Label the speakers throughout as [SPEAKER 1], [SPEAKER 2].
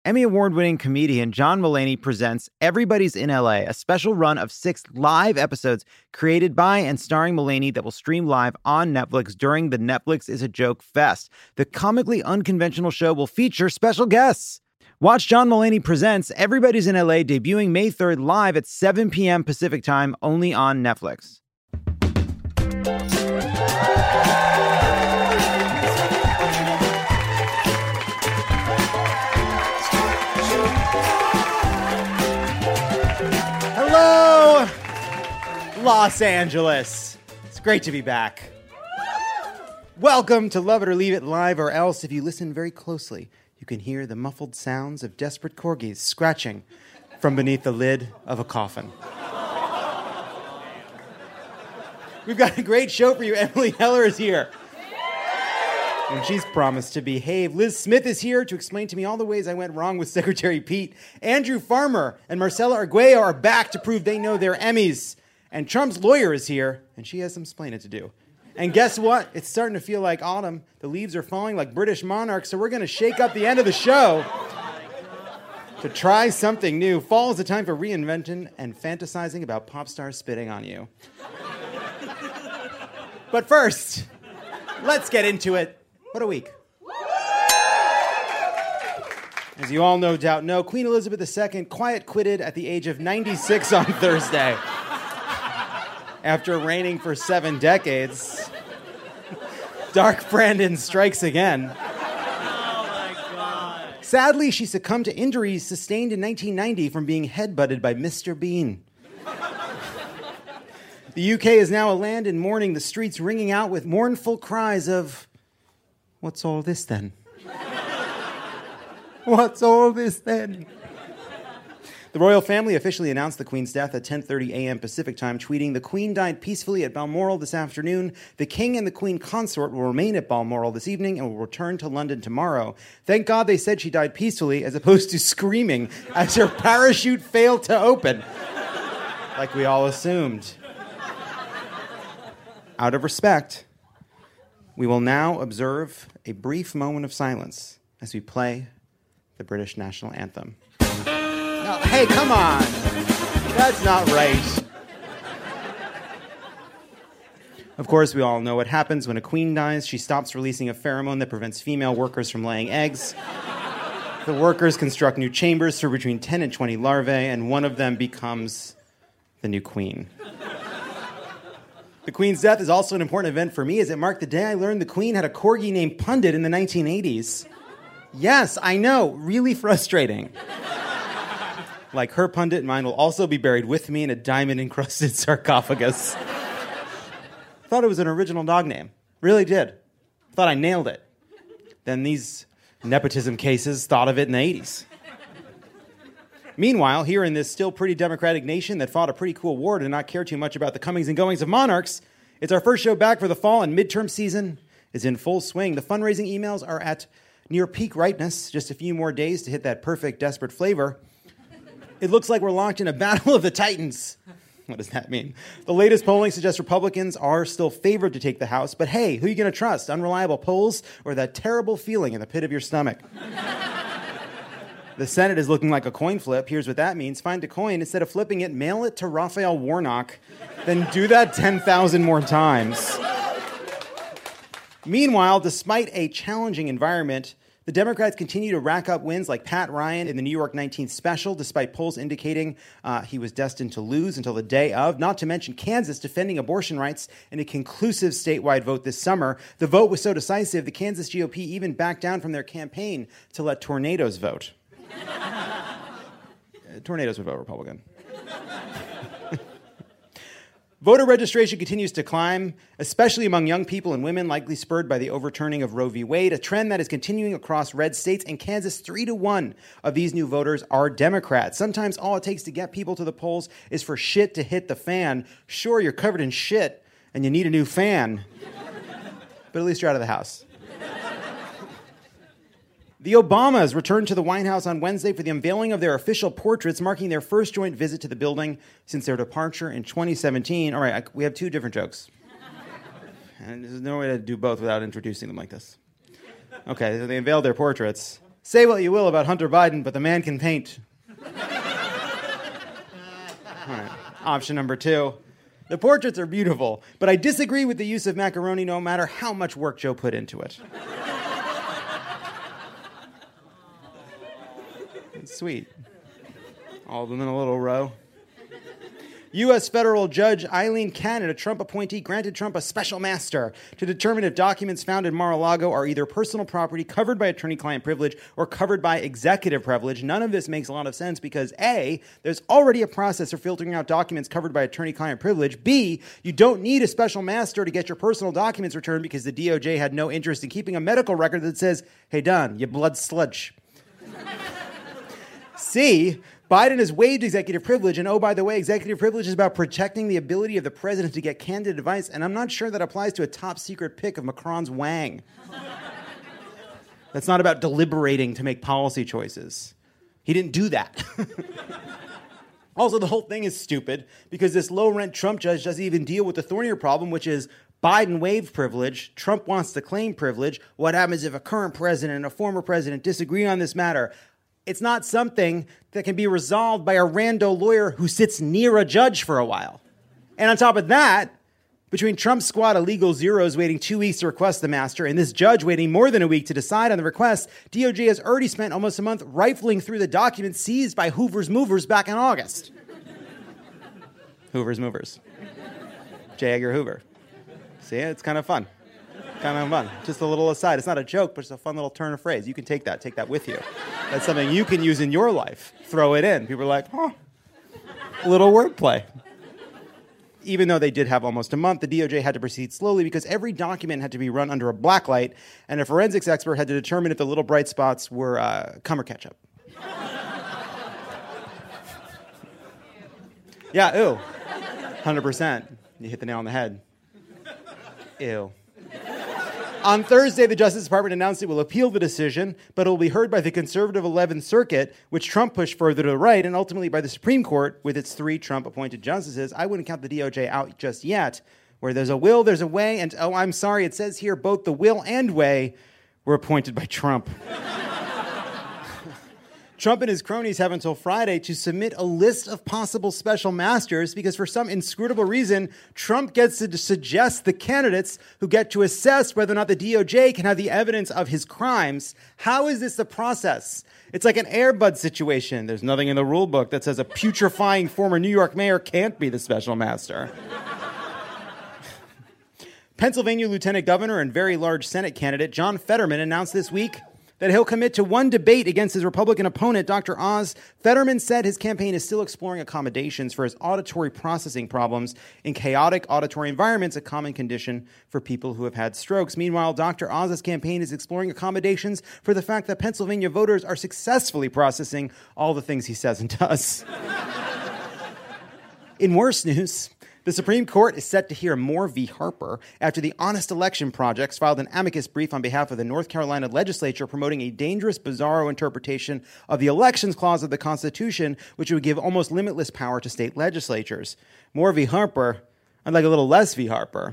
[SPEAKER 1] Emmy Award-winning comedian John Mulaney presents Everybody's in LA, a special run of 6 live episodes created by and starring Mulaney that will stream live on Netflix during the Netflix is a Joke Fest. The comically unconventional show will feature special guests. Watch John Mulaney Presents Everybody's in LA debuting May 3rd live at 7 p.m. Pacific Time only on Netflix. Hello, Los Angeles. It's great to be back. Welcome to Love It or Leave It Live, or else, if you listen very closely, you can hear the muffled sounds of desperate corgis scratching from beneath the lid of a coffin. We've got a great show for you. Emily Heller is here. And she's promised to behave. Liz Smith is here to explain to me all the ways I went wrong with Secretary Pete. Andrew Farmer and Marcela Arguello are back to prove they know their Emmys. And Trump's lawyer is here, and she has some splaining to do. And guess what? It's starting to feel like autumn. The leaves are falling like British monarchs, so we're going to shake up the end of the show to try something new. Fall is a time for reinvention and fantasizing about pop stars spitting on you. But first, let's get into it. What a week. As you all no doubt know, Queen Elizabeth II quiet quitted at the age of 96 on Thursday. After reigning for 7 decades, Dark Brandon strikes again.
[SPEAKER 2] Oh my God.
[SPEAKER 1] Sadly, she succumbed to injuries sustained in 1990 from being headbutted by Mr. Bean. The UK is now a land in mourning, the streets ringing out with mournful cries of, "What's all this then? What's all this then?" The royal family officially announced the Queen's death at 10:30 a.m. Pacific time, tweeting, "The Queen died peacefully at Balmoral this afternoon. The King and the Queen Consort will remain at Balmoral this evening and will return to London tomorrow." Thank God they said she died peacefully as opposed to screaming as her parachute failed to open, like we all assumed. Out of respect, we will now observe a brief moment of silence as we play the British national anthem. No, hey, come on. That's not right. Of course, we all know what happens when a queen dies. She stops releasing a pheromone that prevents female workers from laying eggs. The workers construct new chambers for between 10 and 20 larvae, and one of them becomes the new queen. The Queen's death is also an important event for me, as it marked the day I learned the Queen had a corgi named Pundit in the 1980s. Yes, I know, really frustrating. Like her Pundit, mine will also be buried with me in a diamond-encrusted sarcophagus. Thought it was an original dog name. Really did. Thought I nailed it. Then these nepotism cases thought of it in the 80s. Meanwhile, here in this still pretty democratic nation that fought a pretty cool war to not care too much about the comings and goings of monarchs, it's our first show back for the fall, and midterm season is in full swing. The fundraising emails are at near peak ripeness, just a few more days to hit that perfect, desperate flavor. It looks like we're locked in a battle of the titans. What does that mean? The latest polling suggests Republicans are still favored to take the House, but hey, who are you going to trust? Unreliable polls or that terrible feeling in the pit of your stomach? The Senate is looking like a coin flip. Here's what that means. Find a coin. Instead of flipping it, mail it to Raphael Warnock. Then do that 10,000 more times. Meanwhile, despite a challenging environment, the Democrats continue to rack up wins like Pat Ryan in the New York 19th special, despite polls indicating he was destined to lose until the day of. Not to mention Kansas defending abortion rights in a conclusive statewide vote this summer. The vote was so decisive, the Kansas GOP even backed down from their campaign to let tornadoes vote. Tornadoes would vote Republican. Voter registration continues to climb, especially among young people and women, likely spurred by the overturning of Roe v. Wade, a trend that is continuing across red states. In Kansas, 3-1 of these new voters are Democrats. Sometimes all it takes to get people to the polls is for shit to hit the fan. Sure, you're covered in shit and you need a new fan, but at least you're out of the house. The Obamas returned to the White House on Wednesday for the unveiling of their official portraits, marking their first joint visit to the building since their departure in 2017. All right, we have 2 different jokes. And there's no way to do both without introducing them like this. Okay, so they unveiled their portraits. Say what you will about Hunter Biden, but the man can paint. All right. Option number 2. The portraits are beautiful, but I disagree with the use of macaroni no matter how much work Joe put into it. It's sweet. All of them in a little row. U.S. federal judge Eileen Cannon, a Trump appointee, granted Trump a special master to determine if documents found in Mar-a-Lago are either personal property covered by attorney-client privilege or covered by executive privilege. None of this makes a lot of sense because A, there's already a process for filtering out documents covered by attorney-client privilege. B, you don't need a special master to get your personal documents returned because the DOJ had no interest in keeping a medical record that says, "Hey, Don, you blood sludge." C, Biden has waived executive privilege, and oh, by the way, executive privilege is about protecting the ability of the president to get candid advice, and I'm not sure that applies to a top-secret pic of Macron's wang. That's not about deliberating to make policy choices. He didn't do that. Also, the whole thing is stupid, because this low-rent Trump judge doesn't even deal with the thornier problem, which is Biden waived privilege, Trump wants to claim privilege. What happens if a current president and a former president disagree on this matter? It's not something that can be resolved by a rando lawyer who sits near a judge for a while. And on top of that, between Trump's squad of legal zeros waiting 2 weeks to request the master and this judge waiting more than a week to decide on the request, DOJ has already spent almost a month rifling through the documents seized by Hoover's Movers back in August. Hoover's Movers. J. Edgar Hoover. See, it's kind of fun. Just a little aside. It's not a joke, but it's a fun little turn of phrase. You can take that with you. That's something you can use in your life. Throw it in. People are like, little wordplay. Even though they did have almost a month, the DOJ had to proceed slowly because every document had to be run under a black light, and a forensics expert had to determine if the little bright spots were cum or ketchup. Yeah, ew. 100%. You hit the nail on the head. Ew. On Thursday, the Justice Department announced it will appeal the decision, but it will be heard by the conservative 11th Circuit, which Trump pushed further to the right, and ultimately by the Supreme Court with its 3 Trump-appointed justices. I wouldn't count the DOJ out just yet. Where there's a will, there's a way, and oh, I'm sorry, it says here both the will and way were appointed by Trump. Trump and his cronies have until Friday to submit a list of possible special masters because for some inscrutable reason, Trump gets to suggest the candidates who get to assess whether or not the DOJ can have the evidence of his crimes. How is this the process? It's like an Air Bud situation. There's nothing in the rule book that says a putrefying former New York mayor can't be the special master. Pennsylvania Lieutenant Governor and very large Senate candidate John Fetterman announced this week that he'll commit to one debate against his Republican opponent, Dr. Oz. Fetterman said his campaign is still exploring accommodations for his auditory processing problems in chaotic auditory environments, a common condition for people who have had strokes. Meanwhile, Dr. Oz's campaign is exploring accommodations for the fact that Pennsylvania voters are successfully processing all the things he says and does. In worse news, the Supreme Court is set to hear Moore v. Harper after the Honest Election Project filed an amicus brief on behalf of the North Carolina legislature promoting a dangerous, bizarro interpretation of the Elections Clause of the Constitution, which would give almost limitless power to state legislatures. Moore v. Harper, I'd like a little less v. Harper.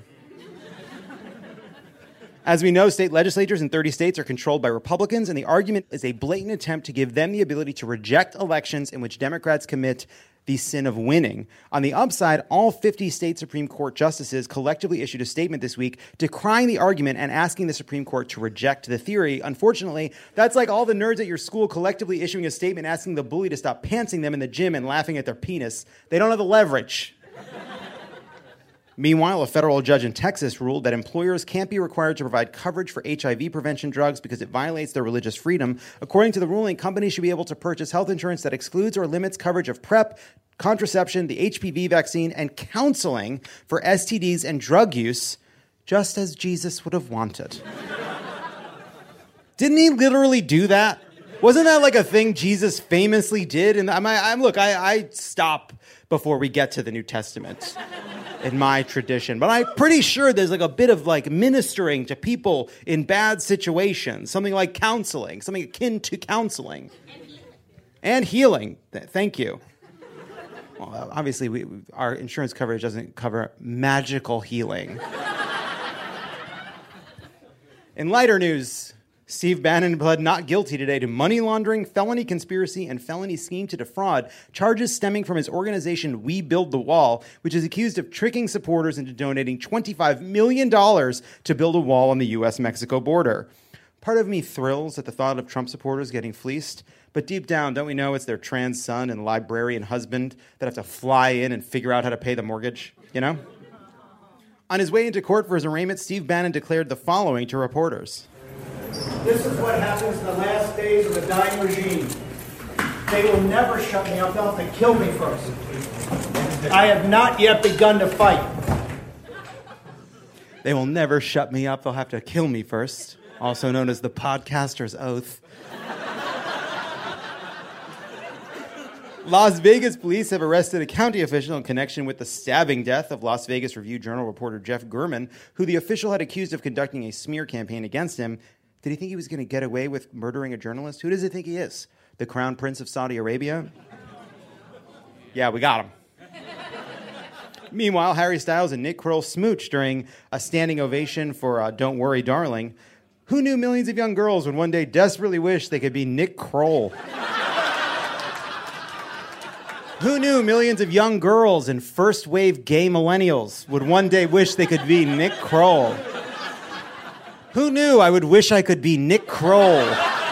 [SPEAKER 1] As we know, state legislatures in 30 states are controlled by Republicans, and the argument is a blatant attempt to give them the ability to reject elections in which Democrats commit the sin of winning. On the upside, all 50 state Supreme Court justices collectively issued a statement this week decrying the argument and asking the Supreme Court to reject the theory. Unfortunately, that's like all the nerds at your school collectively issuing a statement asking the bully to stop pantsing them in the gym and laughing at their penis. They don't have the leverage. Meanwhile, a federal judge in Texas ruled that employers can't be required to provide coverage for HIV prevention drugs because it violates their religious freedom. According to the ruling, companies should be able to purchase health insurance that excludes or limits coverage of PrEP, contraception, the HPV vaccine, and counseling for STDs and drug use, just as Jesus would have wanted. Didn't he literally do that? Wasn't that like a thing Jesus famously did? And I stop before we get to the New Testament in my tradition. But I'm pretty sure there's like a bit of like ministering to people in bad situations, something like counseling, something akin to counseling. And healing. Thank you. Well, obviously, our insurance coverage doesn't cover magical healing. In lighter news, Steve Bannon pled not guilty today to money laundering, felony conspiracy, and felony scheme to defraud, charges stemming from his organization We Build the Wall, which is accused of tricking supporters into donating $25 million to build a wall on the U.S.-Mexico border. Part of me thrills at the thought of Trump supporters getting fleeced, but deep down, don't we know it's their trans son and librarian husband that have to fly in and figure out how to pay the mortgage, you know? On his way into court for his arraignment, Steve Bannon declared the following to reporters.
[SPEAKER 3] This is what happens in the last days of a dying regime. They will never shut me up. They'll have to kill me first. I have not yet begun to fight.
[SPEAKER 1] They will never shut me up. They'll have to kill me first, also known as the podcaster's oath. Las Vegas police have arrested a county official in connection with the stabbing death of Las Vegas Review-Journal reporter Jeff Gurman, who the official had accused of conducting a smear campaign against him. Did he think he was going to get away with murdering a journalist? Who does he think he is? The Crown Prince of Saudi Arabia? Yeah, we got him. Meanwhile, Harry Styles and Nick Kroll smooched during a standing ovation for Don't Worry, Darling. Who knew millions of young girls would one day desperately wish they could be Nick Kroll? Who knew millions of young girls and first-wave gay millennials would one day wish they could be Nick Kroll? Who knew I would wish I could be Nick Kroll?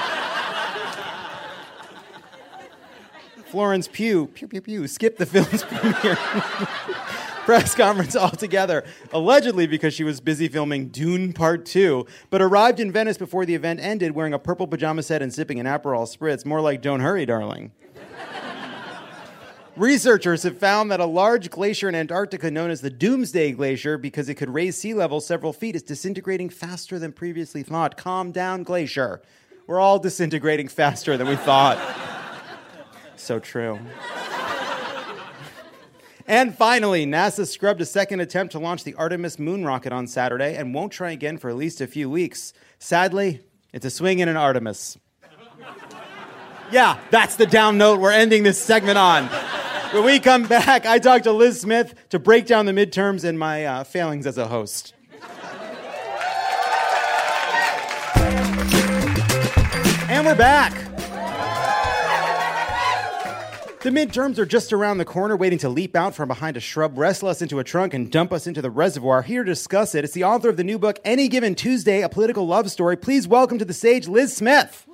[SPEAKER 1] Florence Pugh, skipped the film's premiere press conference altogether, allegedly because she was busy filming Dune Part 2, but arrived in Venice before the event ended wearing a purple pajama set and sipping an Aperol Spritz, more like Don't Hurry, Darling. Researchers have found that a large glacier in Antarctica known as the Doomsday Glacier, because it could raise sea level several feet, is disintegrating faster than previously thought. Calm down, glacier. We're all disintegrating faster than we thought. So true. And finally, NASA scrubbed a second attempt to launch the Artemis moon rocket on Saturday and won't try again for at least a few weeks. Sadly, it's a swing and an Artemis. Yeah, that's the down note we're ending this segment on. When we come back, I talk to Liz Smith to break down the midterms and my failings as a host. And we're back. The midterms are just around the corner, waiting to leap out from behind a shrub, wrestle us into a trunk, and dump us into the reservoir. Here to discuss it, it's the author of the new book, Any Given Tuesday, A Political Love Story. Please welcome to the stage, Liz Smith.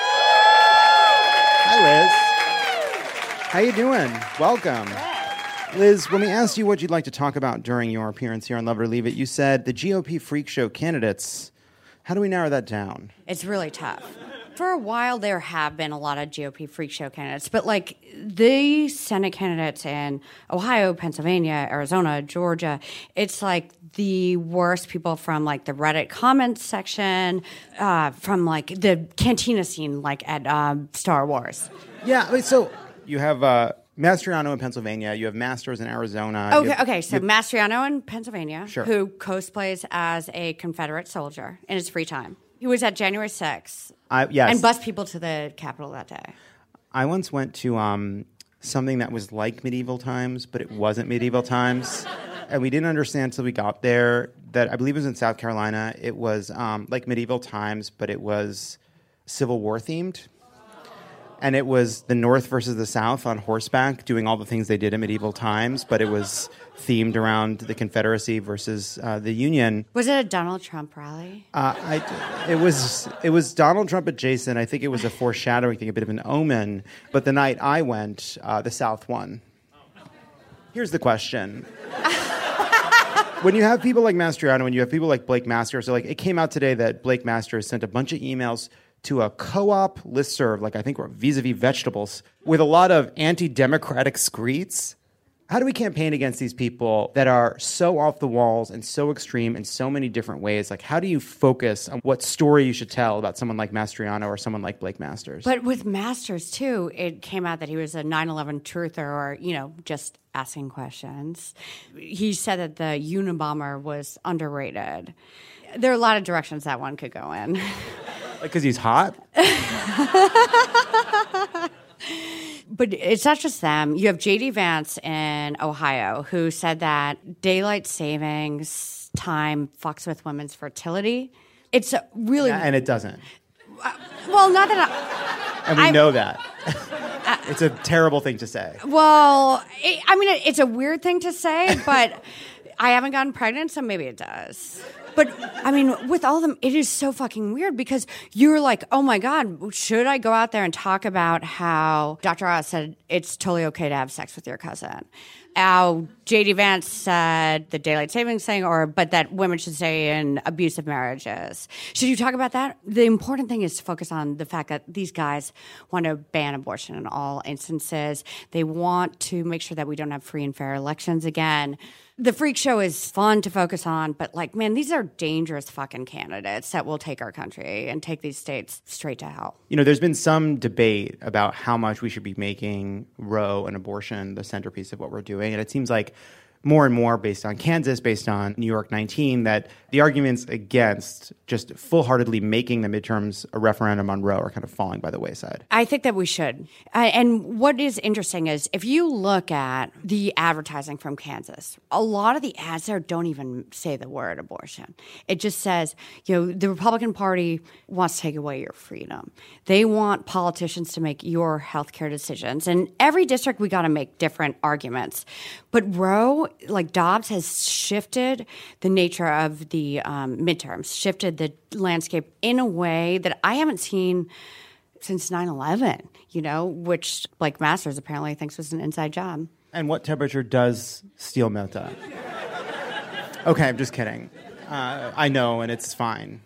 [SPEAKER 1] Hi, Liz. How you doing? Welcome. Liz, when we asked you what you'd like to talk about during your appearance here on Love It or Leave It, you said the GOP freak show candidates. How do we narrow that down?
[SPEAKER 4] It's really tough. For a while, there have been a lot of GOP freak show candidates, but like the Senate candidates in Ohio, Pennsylvania, Arizona, Georgia, it's like the worst people from like the Reddit comments section, from like the cantina scene, like at Star Wars.
[SPEAKER 1] Yeah, wait, so you have Mastriano in Pennsylvania, you have Masters in Arizona.
[SPEAKER 4] Okay, so Mastriano in Pennsylvania,
[SPEAKER 1] Sure.
[SPEAKER 4] who cosplays as a Confederate soldier in his free time. He was at January 6th.
[SPEAKER 1] Yes.
[SPEAKER 4] And bused people to the Capitol that day.
[SPEAKER 1] I once went to something that was like medieval times, but it wasn't medieval times. And we didn't understand until we got there that I believe it was in South Carolina. It was like medieval times, but it was Civil War themed. And it was the North versus the South on horseback doing all the things they did in medieval times, but it was themed around the Confederacy versus the Union.
[SPEAKER 4] Was it a Donald Trump rally?
[SPEAKER 1] It was Donald Trump adjacent. I think it was a foreshadowing thing, a bit of an omen. But the night I went, the South won. Here's the question. When you have people like Mastriano, when you have people like Blake Masters, so like it came out today that Blake Masters sent a bunch of emails to a co-op listserv, like I think vis-a-vis vegetables, with a lot of anti-democratic screeds. How do we campaign against these people that are so off the walls and so extreme in so many different ways? Like, how do you focus on what story you should tell about someone like Mastriano or someone like Blake Masters?
[SPEAKER 4] But with Masters, too, it came out that he was a 9/11 truther or, just asking questions. He said that the Unabomber was underrated. There are a lot of directions that one could go in.
[SPEAKER 1] Like, because he's hot?
[SPEAKER 4] But it's not just them. You have J.D. Vance in Ohio who said that daylight savings time fucks with women's fertility. It's really...
[SPEAKER 1] Yeah, and it doesn't.
[SPEAKER 4] Well, not that
[SPEAKER 1] And we know that. It's a terrible thing to say.
[SPEAKER 4] It's a weird thing to say, but I haven't gotten pregnant, so maybe it does. But, I mean, with all of them, it is so fucking weird because you're like, oh my God, should I go out there and talk about how Dr. Oz said it's totally okay to have sex with your cousin? How J.D. Vance said the daylight savings thing, but that women should stay in abusive marriages. Should you talk about that? The important thing is to focus on the fact that these guys want to ban abortion in all instances. They want to make sure that we don't have free and fair elections again. The freak show is fun to focus on, but like, man, these are dangerous fucking candidates that will take our country and take these states straight to hell.
[SPEAKER 1] You know, there's been some debate about how much we should be making Roe and abortion the centerpiece of what we're doing. And it seems like more and more based on Kansas, based on New York 19, that the arguments against just full-heartedly making the midterms a referendum on Roe are kind of falling by the wayside.
[SPEAKER 4] I think that we should. And what is interesting is if you look at the advertising from Kansas, a lot of the ads there don't even say the word abortion. It just says, the Republican Party wants to take away your freedom. They want politicians to make your healthcare decisions. And every district, we got to make different arguments. But Roe, like Dobbs, has shifted the nature of the midterms, shifted the landscape in a way that I haven't seen since 9/11, which Blake Masters apparently thinks was an inside job.
[SPEAKER 1] And what temperature does steel melt at? Okay, I'm just kidding. I know, and it's fine.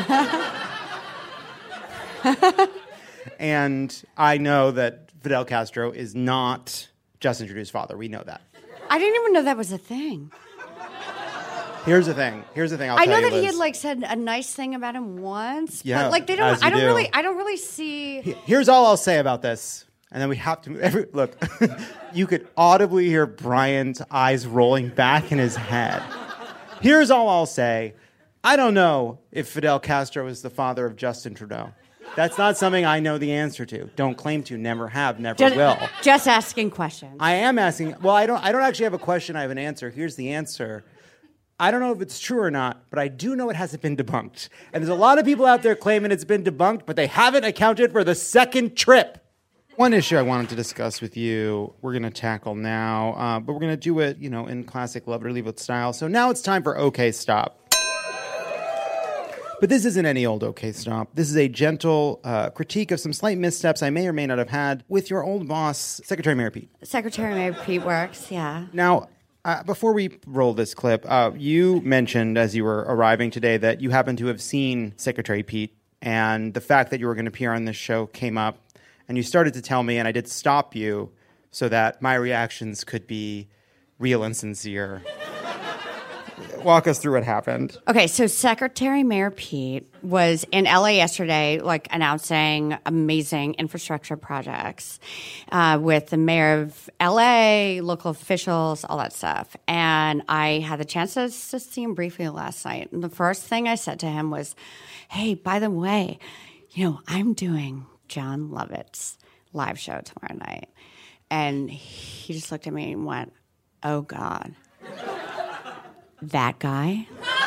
[SPEAKER 1] And I know that Fidel Castro is not Justin Trudeau's father. We know that.
[SPEAKER 4] I didn't even know that was a thing.
[SPEAKER 1] Here's the thing. I'll tell you.
[SPEAKER 4] I know that he had said a nice thing about him once.
[SPEAKER 1] Yeah,
[SPEAKER 4] but they don't. I don't really see.
[SPEAKER 1] Here's all I'll say about this, and then we have to look. You could audibly hear Brian's eyes rolling back in his head. Here's all I'll say. I don't know if Fidel Castro is the father of Justin Trudeau. That's not something I know the answer to. Don't claim to. Never have. Never will.
[SPEAKER 4] Just asking questions.
[SPEAKER 1] I am asking. Well, I don't actually have a question. I have an answer. Here's the answer. I don't know if it's true or not, but I do know it hasn't been debunked. And there's a lot of people out there claiming it's been debunked, but they haven't accounted for the second trip. One issue I wanted to discuss with you, we're going to tackle now, but we're going to do it, in classic Love It or Leave It style. So now it's time for OK Stop. But this isn't any old OK Stop. This is a gentle critique of some slight missteps I may or may not have had with your old boss, Secretary Mayor Pete.
[SPEAKER 4] Secretary Mayor Pete works, yeah.
[SPEAKER 1] Now, before we roll this clip, you mentioned as you were arriving today that you happened to have seen Secretary Pete, and the fact that you were going to appear on this show came up, and you started to tell me, and I did stop you so that my reactions could be real and sincere. Walk us through what happened.
[SPEAKER 4] Okay, so Secretary Mayor Pete was in LA yesterday, announcing amazing infrastructure projects with the mayor of LA, local officials, all that stuff. And I had the chance to see him briefly last night. And the first thing I said to him was, hey, by the way, I'm doing Jon Lovett's live show tomorrow night. And he just looked at me and went, oh, God. That guy?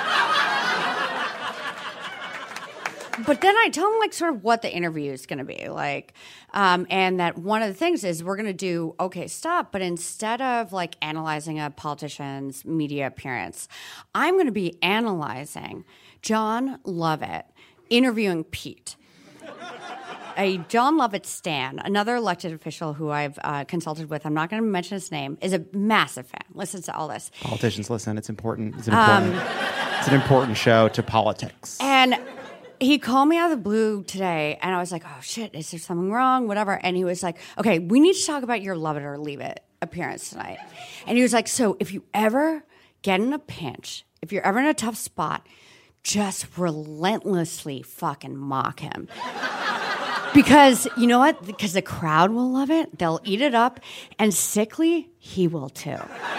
[SPEAKER 4] But then I tell him sort of what the interview is going to be and that one of the things is we're going to do OK Stop, but instead of analyzing a politician's media appearance, I'm going to be analyzing Jon Lovett interviewing Pete. A Jon Lovett stan, another elected official who I've consulted with, I'm not going to mention his name, is a massive fan. Listens to all this.
[SPEAKER 1] Politicians listen. It's important. It's an important show to politics.
[SPEAKER 4] And he called me out of the blue today, and I was like, oh, shit, is there something wrong? Whatever. And he was like, okay, we need to talk about your Love It or Leave It appearance tonight. And he was like, so if you ever get in a pinch, if you're ever in a tough spot, just relentlessly fucking mock him. Because, you know what? Because the crowd will love it. They'll eat it up. And sickly, he will too.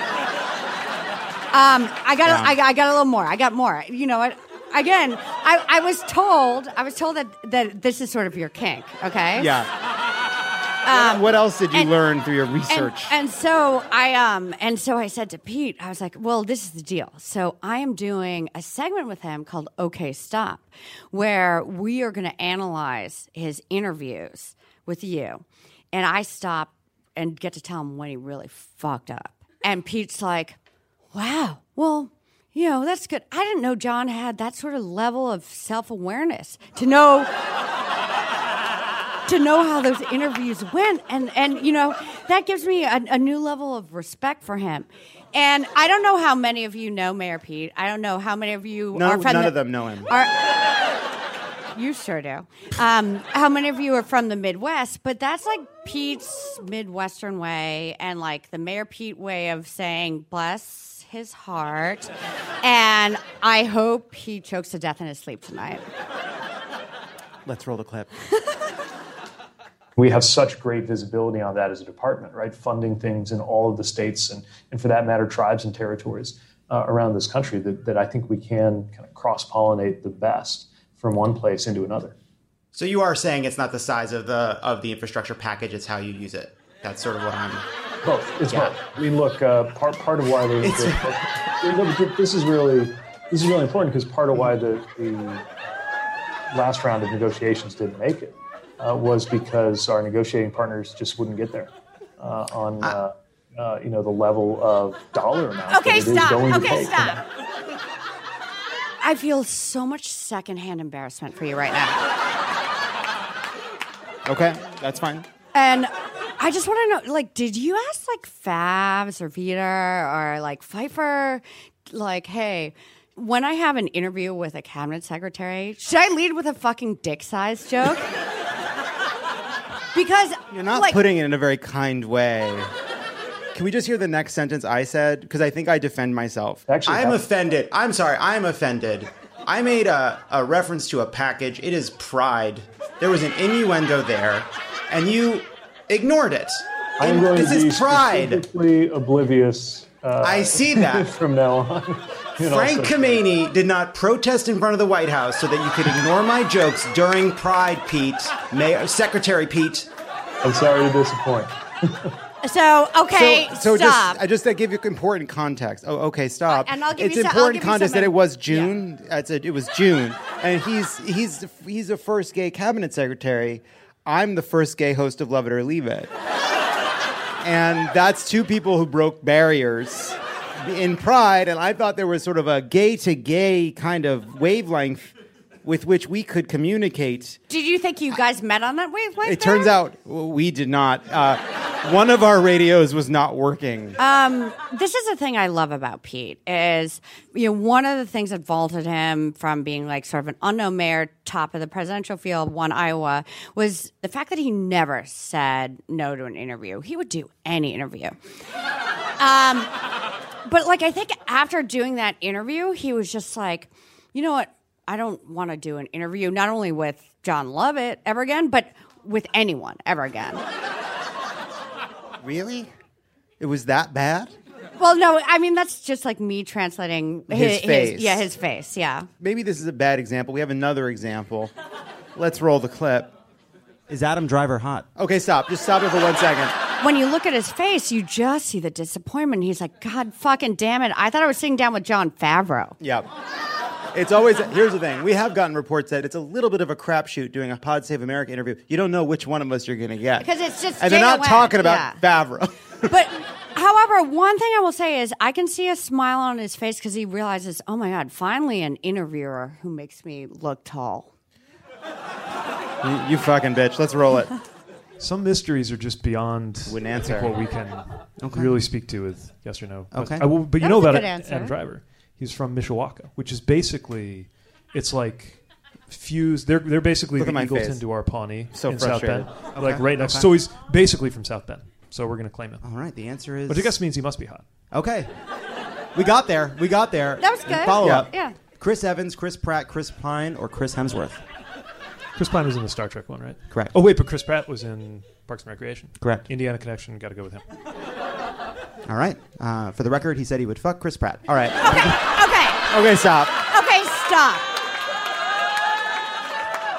[SPEAKER 4] I got a little more. I got more. You know what? Again, I was told that this is sort of your kink, okay?
[SPEAKER 1] Yeah. What else did you learn through your research?
[SPEAKER 4] And so I said to Pete, I was like, well, this is the deal. So I am doing a segment with him called OK Stop, where we are going to analyze his interviews with you. And I stop and get to tell him when he really fucked up. And Pete's like, wow, well, that's good. I didn't know John had that sort of level of self-awareness to know how those interviews went. And that gives me a new level of respect for him. And I don't know how many of you know Mayor Pete. I don't know how many of you are from
[SPEAKER 1] none of them know him.
[SPEAKER 4] You sure do. How many of you are from the Midwest? But that's like Pete's Midwestern way and like the Mayor Pete way of saying, bless his heart. And I hope he chokes to death in his sleep tonight.
[SPEAKER 1] Let's roll the clip.
[SPEAKER 5] We have such great visibility on that as a department, right? Funding things in all of the states and for that matter, tribes and territories around this country that I think we can kind of cross-pollinate the best from one place into another.
[SPEAKER 1] So you are saying it's not the size of the infrastructure package, it's how you use it. That's sort of what I'm...
[SPEAKER 5] Both. It's both. I mean, look, part of why this is really important because part of why the last round of negotiations didn't make it was because our negotiating partners just wouldn't get there on the level of dollar amount.
[SPEAKER 4] Okay,
[SPEAKER 5] that it is going to take.
[SPEAKER 4] Stop. I feel so much secondhand embarrassment for you right now.
[SPEAKER 1] Okay, that's fine.
[SPEAKER 4] And I just want to know, like, did you ask, like, Favs or Vita or, like, Pfeiffer, like, hey, when I have an interview with a cabinet secretary, should I lead with a fucking dick size joke? Because
[SPEAKER 1] you're not putting it in a very kind way. Can we just hear the next sentence I said? Because I think I defend myself.
[SPEAKER 5] Actually,
[SPEAKER 1] I'm offended. I'm sorry. I'm offended. I made a reference to a package. It is Pride. There was an innuendo there, and you ignored it.
[SPEAKER 5] I'm going
[SPEAKER 1] this
[SPEAKER 5] to be
[SPEAKER 1] is Pride.
[SPEAKER 5] Specifically oblivious.
[SPEAKER 1] I see that.
[SPEAKER 5] From now on.
[SPEAKER 1] Frank Kameny did not protest in front of the White House so that you could ignore my jokes during Pride, Pete. Secretary Pete.
[SPEAKER 5] I'm sorry to disappoint.
[SPEAKER 4] So, okay,
[SPEAKER 1] so
[SPEAKER 4] stop.
[SPEAKER 1] Just to give you important context. Oh, okay, stop.
[SPEAKER 4] And I'll give
[SPEAKER 1] it's
[SPEAKER 4] you
[SPEAKER 1] important context that it was June.
[SPEAKER 4] Yeah.
[SPEAKER 1] It was June, and he's the first gay cabinet secretary. I'm the first gay host of Love It or Leave It, and that's two people who broke barriers in Pride. And I thought there was sort of a gay to gay kind of wavelength with which we could communicate.
[SPEAKER 4] Did you think you guys met on that wavelength?
[SPEAKER 1] It turns out we did not. One of our radios was not working.
[SPEAKER 4] This is the thing I love about Pete is, one of the things that vaulted him from being like sort of an unknown mayor, top of the presidential field, won Iowa, was the fact that he never said no to an interview. He would do any interview. But like, I think after doing that interview, he was just like, you know what? I don't want to do an interview, not only with John Lovett ever again, but with anyone ever again.
[SPEAKER 1] Really? It was that bad?
[SPEAKER 4] Well, no, I mean, that's just like me translating
[SPEAKER 1] his face.
[SPEAKER 4] His face, yeah.
[SPEAKER 1] Maybe this is a bad example. We have another example. Let's roll the clip.
[SPEAKER 6] Is Adam Driver hot?
[SPEAKER 1] Okay, stop. Just stop it for 1 second.
[SPEAKER 4] When you look at his face, you just see the disappointment. He's like, God fucking damn it. I thought I was sitting down with Jon Favreau.
[SPEAKER 1] Yeah. It's always, here's the thing. We have gotten reports that it's a little bit of a crapshoot doing a Pod Save America interview. You don't know which one of us you're going to get.
[SPEAKER 4] Because it's just
[SPEAKER 1] and they're not
[SPEAKER 4] J-O-N,
[SPEAKER 1] talking about Favreau.
[SPEAKER 4] But, however, one thing I will say is I can see a smile on his face because he realizes, oh my God, finally an interviewer who makes me look tall.
[SPEAKER 1] You fucking bitch. Let's roll it.
[SPEAKER 7] Some mysteries are just beyond
[SPEAKER 1] Wouldn't answer.
[SPEAKER 7] what we can really speak to with yes or no.
[SPEAKER 1] Okay.
[SPEAKER 7] But you
[SPEAKER 4] That
[SPEAKER 7] know
[SPEAKER 4] was a
[SPEAKER 7] about
[SPEAKER 4] good answer.
[SPEAKER 7] Adam Driver. He's from Mishawaka, which is basically, it's like fused. They're basically
[SPEAKER 1] Look at
[SPEAKER 7] the
[SPEAKER 1] my
[SPEAKER 7] Eagleton
[SPEAKER 1] face.
[SPEAKER 7] to our Pawnee
[SPEAKER 1] So
[SPEAKER 7] in South
[SPEAKER 1] frustrated.
[SPEAKER 7] Bend.
[SPEAKER 1] Okay.
[SPEAKER 7] Like right next.
[SPEAKER 1] Okay.
[SPEAKER 7] So he's basically from South Bend. So we're going to claim him.
[SPEAKER 1] All right, the answer is...
[SPEAKER 7] Which I guess means he must be hot.
[SPEAKER 1] Okay. We got there.
[SPEAKER 4] That was good.
[SPEAKER 1] Follow up.
[SPEAKER 4] Yeah.
[SPEAKER 1] Chris Evans, Chris Pratt, Chris Pine, or Chris Hemsworth?
[SPEAKER 7] Chris Pine was in the Star Trek one, right?
[SPEAKER 1] Correct.
[SPEAKER 7] Oh, wait, but Chris Pratt was in Parks and Recreation.
[SPEAKER 1] Correct.
[SPEAKER 7] Indiana Connection, got to go with him.
[SPEAKER 1] All right. For the record, he said he would fuck Chris Pratt. All right.
[SPEAKER 4] Okay.
[SPEAKER 1] Okay, stop.
[SPEAKER 4] Okay, stop.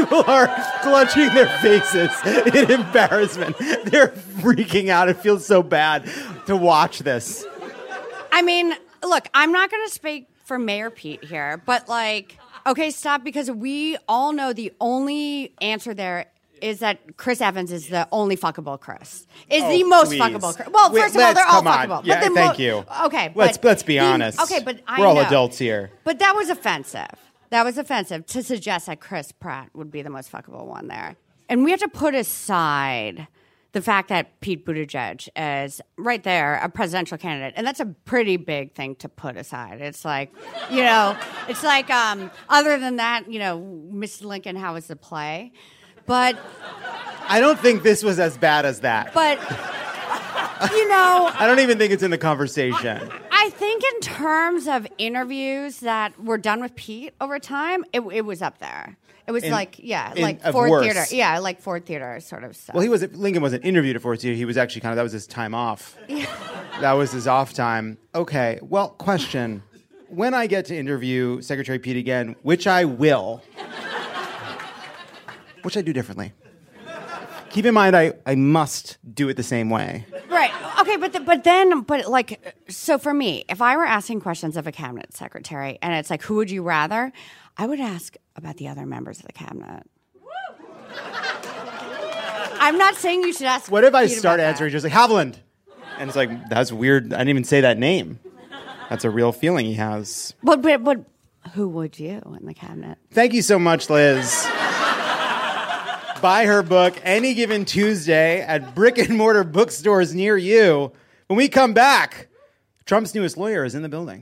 [SPEAKER 1] People are clutching their faces in embarrassment. They're freaking out. It feels so bad to watch this.
[SPEAKER 4] I mean, look, I'm not going to speak for Mayor Pete here, but like, okay, stop, because we all know the only answer there is that Chris Evans is the only fuckable Chris. Is the most
[SPEAKER 1] please.
[SPEAKER 4] fuckable Chris. Well, first of all, they're all fuckable.
[SPEAKER 1] Yeah,
[SPEAKER 4] but
[SPEAKER 1] thank you.
[SPEAKER 4] Okay,
[SPEAKER 1] let's be honest.
[SPEAKER 4] Okay, but I
[SPEAKER 1] we're all
[SPEAKER 4] know.
[SPEAKER 1] adults here.
[SPEAKER 4] But that was offensive. That was offensive to suggest that Chris Pratt would be the most fuckable one there. And we have to put aside the fact that Pete Buttigieg is right there, a presidential candidate. And that's a pretty big thing to put aside. It's like, it's like, other than that, Miss Lincoln, how was the play? But
[SPEAKER 1] I don't think this was as bad as that.
[SPEAKER 4] But,
[SPEAKER 1] I don't even think it's in the conversation.
[SPEAKER 4] I think in terms of interviews that were done with Pete over time, it was up there. It was like Ford
[SPEAKER 1] worse.
[SPEAKER 4] Theater. Yeah, like Ford Theater sort of stuff.
[SPEAKER 1] Well, Lincoln wasn't interviewed at Ford Theater. He was actually that was his time off. That was his off time. Okay, well, question. When I get to interview Secretary Pete again, which I will, which I do differently. Keep in mind, I must do it the same way.
[SPEAKER 4] Right. Okay, so for me, if I were asking questions of a cabinet secretary and it's like, who would you rather? I would ask about the other members of the cabinet. I'm not saying you should ask.
[SPEAKER 1] What if I
[SPEAKER 4] Pete
[SPEAKER 1] start
[SPEAKER 4] about
[SPEAKER 1] answering
[SPEAKER 4] that.
[SPEAKER 1] just like Haviland? And it's like, that's weird. I didn't even say that name. That's a real feeling he has.
[SPEAKER 4] But who would you in the cabinet?
[SPEAKER 1] Thank you so much, Liz. Buy her book any given Tuesday at brick and mortar bookstores near you. When we come back, Trump's newest lawyer is in the building.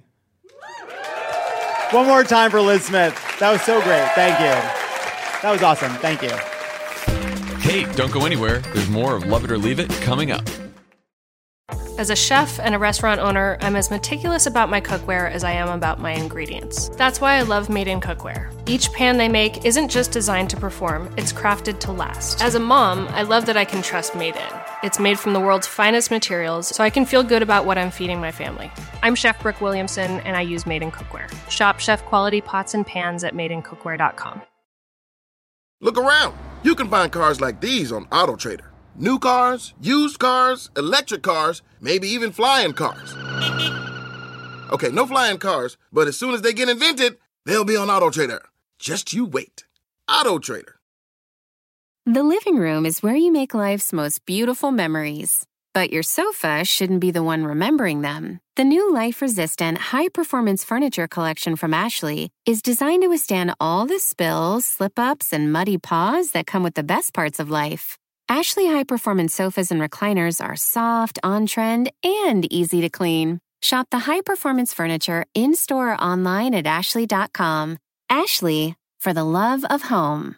[SPEAKER 1] One more time for Liz Smith. That was so great. Thank you. That was awesome. Thank you.
[SPEAKER 8] Hey, don't go anywhere. There's more of Love It or Leave It coming up.
[SPEAKER 9] As a chef and a restaurant owner, I'm as meticulous about my cookware as I am about my ingredients. That's why I love Made in Cookware. Each pan they make isn't just designed to perform, it's crafted to last. As a mom, I love that I can trust Made In. It's made from the world's finest materials, so I can feel good about what I'm feeding my family. I'm Chef Brooke Williamson, and I use Made in Cookware. Shop chef-quality pots and pans at madeincookware.com.
[SPEAKER 10] Look around. You can find cars like these on AutoTrader. New cars, used cars, electric cars, maybe even flying cars. Okay, no flying cars, but as soon as they get invented, they'll be on AutoTrader. Just you wait. AutoTrader.
[SPEAKER 11] The living room is where you make life's most beautiful memories. But your sofa shouldn't be the one remembering them. The new life-resistant, high-performance furniture collection from Ashley is designed to withstand all the spills, slip-ups, and muddy paws that come with the best parts of life. Ashley high-performance sofas and recliners are soft, on-trend, and easy to clean. Shop the high-performance furniture in-store or online at ashley.com. Ashley, for the love of home.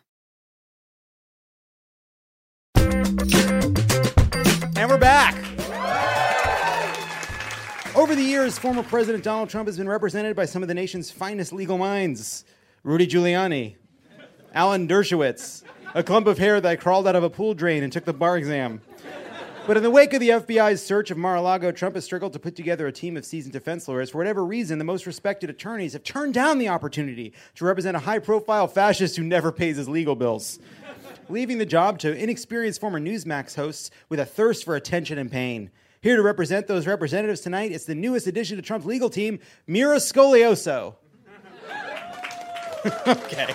[SPEAKER 1] And we're back. Over the years, former President Donald Trump has been represented by some of the nation's finest legal minds. Rudy Giuliani, Alan Dershowitz, a clump of hair that crawled out of a pool drain and took the bar exam. But in the wake of the FBI's search of Mar-a-Lago, Trump has struggled to put together a team of seasoned defense lawyers. For whatever reason, the most respected attorneys have turned down the opportunity to represent a high-profile fascist who never pays his legal bills, leaving the job to inexperienced former Newsmax hosts with a thirst for attention and pain. Here to represent those representatives tonight, it's the newest addition to Trump's legal team, Mira Scolioso. Okay.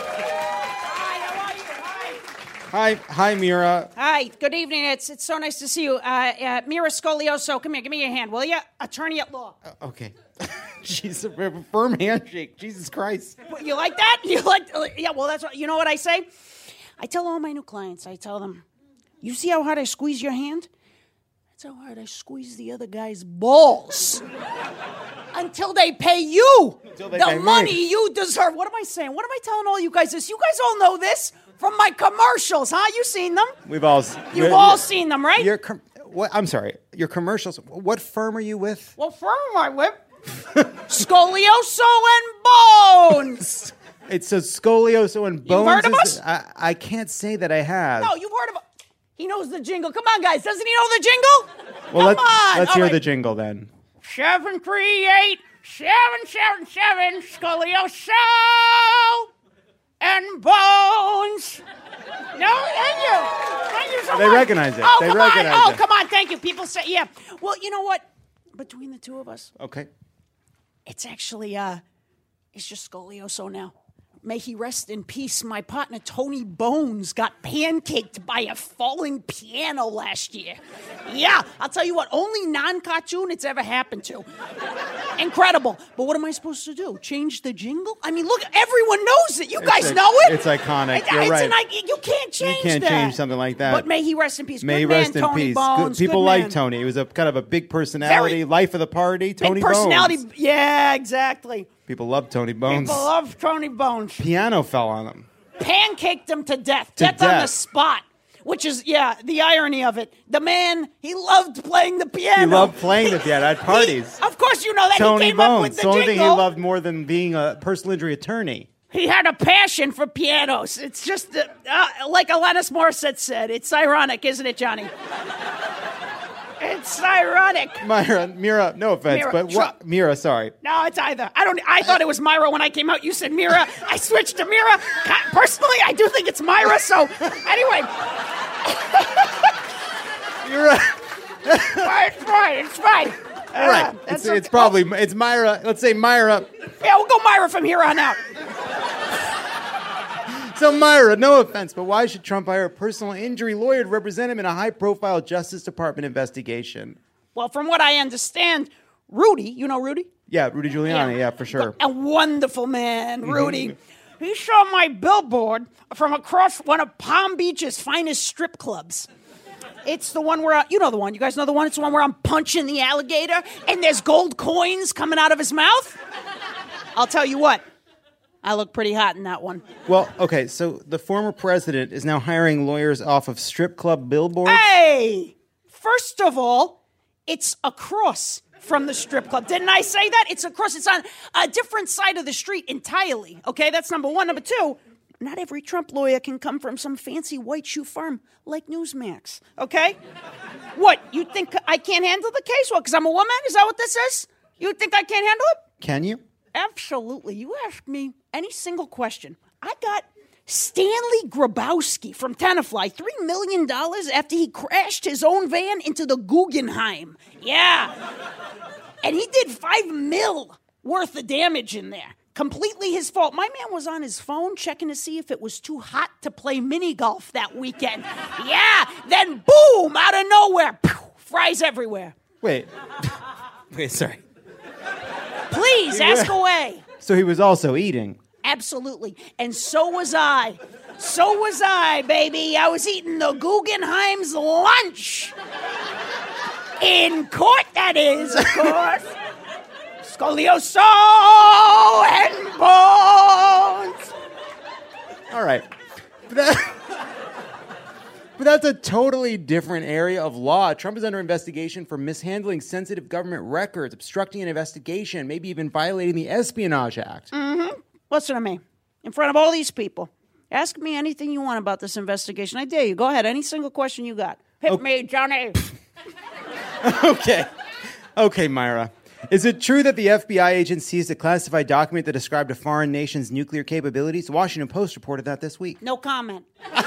[SPEAKER 1] Hi, Mira.
[SPEAKER 12] Hi, good evening. It's so nice to see you. Mira Scolioso, come here, give me your hand, will you? Attorney at law.
[SPEAKER 1] Okay. Jeez, a firm handshake. Jesus Christ.
[SPEAKER 12] You like that? Yeah, well, that's what, you know what I say? I tell all my new clients, I tell them, you see how hard I squeeze your hand? That's how hard I squeeze the other guy's balls. Until they pay you the money you deserve. What am I saying? What am I telling all you guys this? You guys all know this from my commercials, huh? You've seen them.
[SPEAKER 1] You've all
[SPEAKER 12] seen them, right?
[SPEAKER 1] I'm sorry. Your commercials. What firm are you with?
[SPEAKER 12] What firm am I with? Scolioso and Bones.
[SPEAKER 1] It's a Scolioso and Bones.
[SPEAKER 12] You've heard of us?
[SPEAKER 1] I can't say that I have.
[SPEAKER 12] No, you've heard of us. He knows the jingle. Come on, guys. Doesn't he know the jingle?
[SPEAKER 1] Well,
[SPEAKER 12] Come on.
[SPEAKER 1] Let's hear the jingle then.
[SPEAKER 12] 738 777 Scolioso and bones. No, thank you. Thank you so
[SPEAKER 1] They
[SPEAKER 12] much.
[SPEAKER 1] recognize it.
[SPEAKER 12] Oh,
[SPEAKER 1] They
[SPEAKER 12] come
[SPEAKER 1] recognize
[SPEAKER 12] on. Oh,
[SPEAKER 1] it.
[SPEAKER 12] come on. Thank you. People say, yeah. Well, you know what? Between the two of us,
[SPEAKER 1] Okay.
[SPEAKER 12] it's actually, it's just Scolioso now. May he rest in peace. My partner, Tony Bones, got pancaked by a falling piano last year. Yeah, I'll tell you what, only non-cartoon it's ever happened to. Incredible. But what am I supposed to do? Change the jingle? I mean, look, everyone knows it. You guys know it.
[SPEAKER 1] It's iconic. You're right.
[SPEAKER 12] You can't change
[SPEAKER 1] You can't
[SPEAKER 12] that.
[SPEAKER 1] change something like that.
[SPEAKER 12] But may he rest in peace.
[SPEAKER 1] May he
[SPEAKER 12] Good man,
[SPEAKER 1] rest in
[SPEAKER 12] Tony
[SPEAKER 1] peace.
[SPEAKER 12] Bones.
[SPEAKER 1] People
[SPEAKER 12] Good
[SPEAKER 1] like
[SPEAKER 12] man.
[SPEAKER 1] Tony. He was a kind of a big personality, life of the party. Tony
[SPEAKER 12] Big personality.
[SPEAKER 1] Bones.
[SPEAKER 12] Yeah, exactly.
[SPEAKER 1] People love Tony Bones.
[SPEAKER 12] People love Tony Bones.
[SPEAKER 1] Piano fell on him.
[SPEAKER 12] Pancaked him to death.
[SPEAKER 1] To
[SPEAKER 12] Death on the
[SPEAKER 1] death.
[SPEAKER 12] spot. Which is, yeah, the irony of it. The man, he loved playing the piano.
[SPEAKER 1] He loved playing the piano at parties.
[SPEAKER 12] Of course you know that.
[SPEAKER 1] Tony
[SPEAKER 12] he came
[SPEAKER 1] Bones.
[SPEAKER 12] up with the
[SPEAKER 1] the only thing he
[SPEAKER 12] jingle.
[SPEAKER 1] loved more than being a personal injury attorney.
[SPEAKER 12] He had a passion for pianos. It's just, like Alanis Morissette said, it's ironic, isn't it, Johnny? It's ironic.
[SPEAKER 1] Mira, no offense,
[SPEAKER 12] Mira,
[SPEAKER 1] but what? Mira, sorry.
[SPEAKER 12] No, it's either. I thought it was Myra when I came out. You said Mira. I switched to Mira. Personally, I do think it's Myra. So, anyway.
[SPEAKER 1] You're right.
[SPEAKER 12] It's fine. It's fine.
[SPEAKER 1] Right. It's probably, it's Myra. Let's say Myra.
[SPEAKER 12] Yeah, we'll go Myra from here on out.
[SPEAKER 1] So, Myra, no offense, but why should Trump hire a personal injury lawyer to represent him in a high-profile Justice Department investigation?
[SPEAKER 12] Well, from what I understand, Rudy, you know Rudy?
[SPEAKER 1] Yeah, Rudy Giuliani, yeah for sure.
[SPEAKER 12] A wonderful man, Rudy. He saw my billboard from across one of Palm Beach's finest strip clubs. It's the one where, you know the one. You guys know the one? It's the one where I'm punching the alligator and there's gold coins coming out of his mouth. I'll tell you what. I look pretty hot in that one.
[SPEAKER 1] Well, okay, so the former president is now hiring lawyers off of strip club billboards?
[SPEAKER 12] Hey! First of all, it's across from the strip club. Didn't I say that? It's across. It's on a different side of the street entirely. Okay, that's number one. Number two, not every Trump lawyer can come from some fancy white shoe firm like Newsmax. Okay? What, you think I can't handle the case? What, because I'm a woman? Is that what this is? You think I can't handle it?
[SPEAKER 1] Can you?
[SPEAKER 12] Absolutely. You ask me any single question. I got Stanley Grabowski from Tenafly $3 million after he crashed his own van into the Guggenheim. Yeah. And he did $5 million worth of damage in there. Completely his fault. My man was on his phone checking to see if it was too hot to play mini golf that weekend. Yeah. Then boom, out of nowhere, fries everywhere.
[SPEAKER 1] Wait, sorry.
[SPEAKER 12] Please, ask away.
[SPEAKER 1] So he was also eating.
[SPEAKER 12] Absolutely. And so was I. So was I, baby. I was eating the Guggenheim's lunch. In court, that is, of course. Scolioso and bones.
[SPEAKER 1] All right. But that's a totally different area of law. Trump is under investigation for mishandling sensitive government records, obstructing an investigation, maybe even violating the Espionage Act.
[SPEAKER 12] Mm-hmm. Listen to me. In front of all these people, ask me anything you want about this investigation. I dare you. Go ahead. Any single question you got. Hit me, Johnny.
[SPEAKER 1] Okay, Myra. Is it true that the FBI agent seized a classified document that described a foreign nation's nuclear capabilities? The Washington Post reported that this week.
[SPEAKER 12] No comment.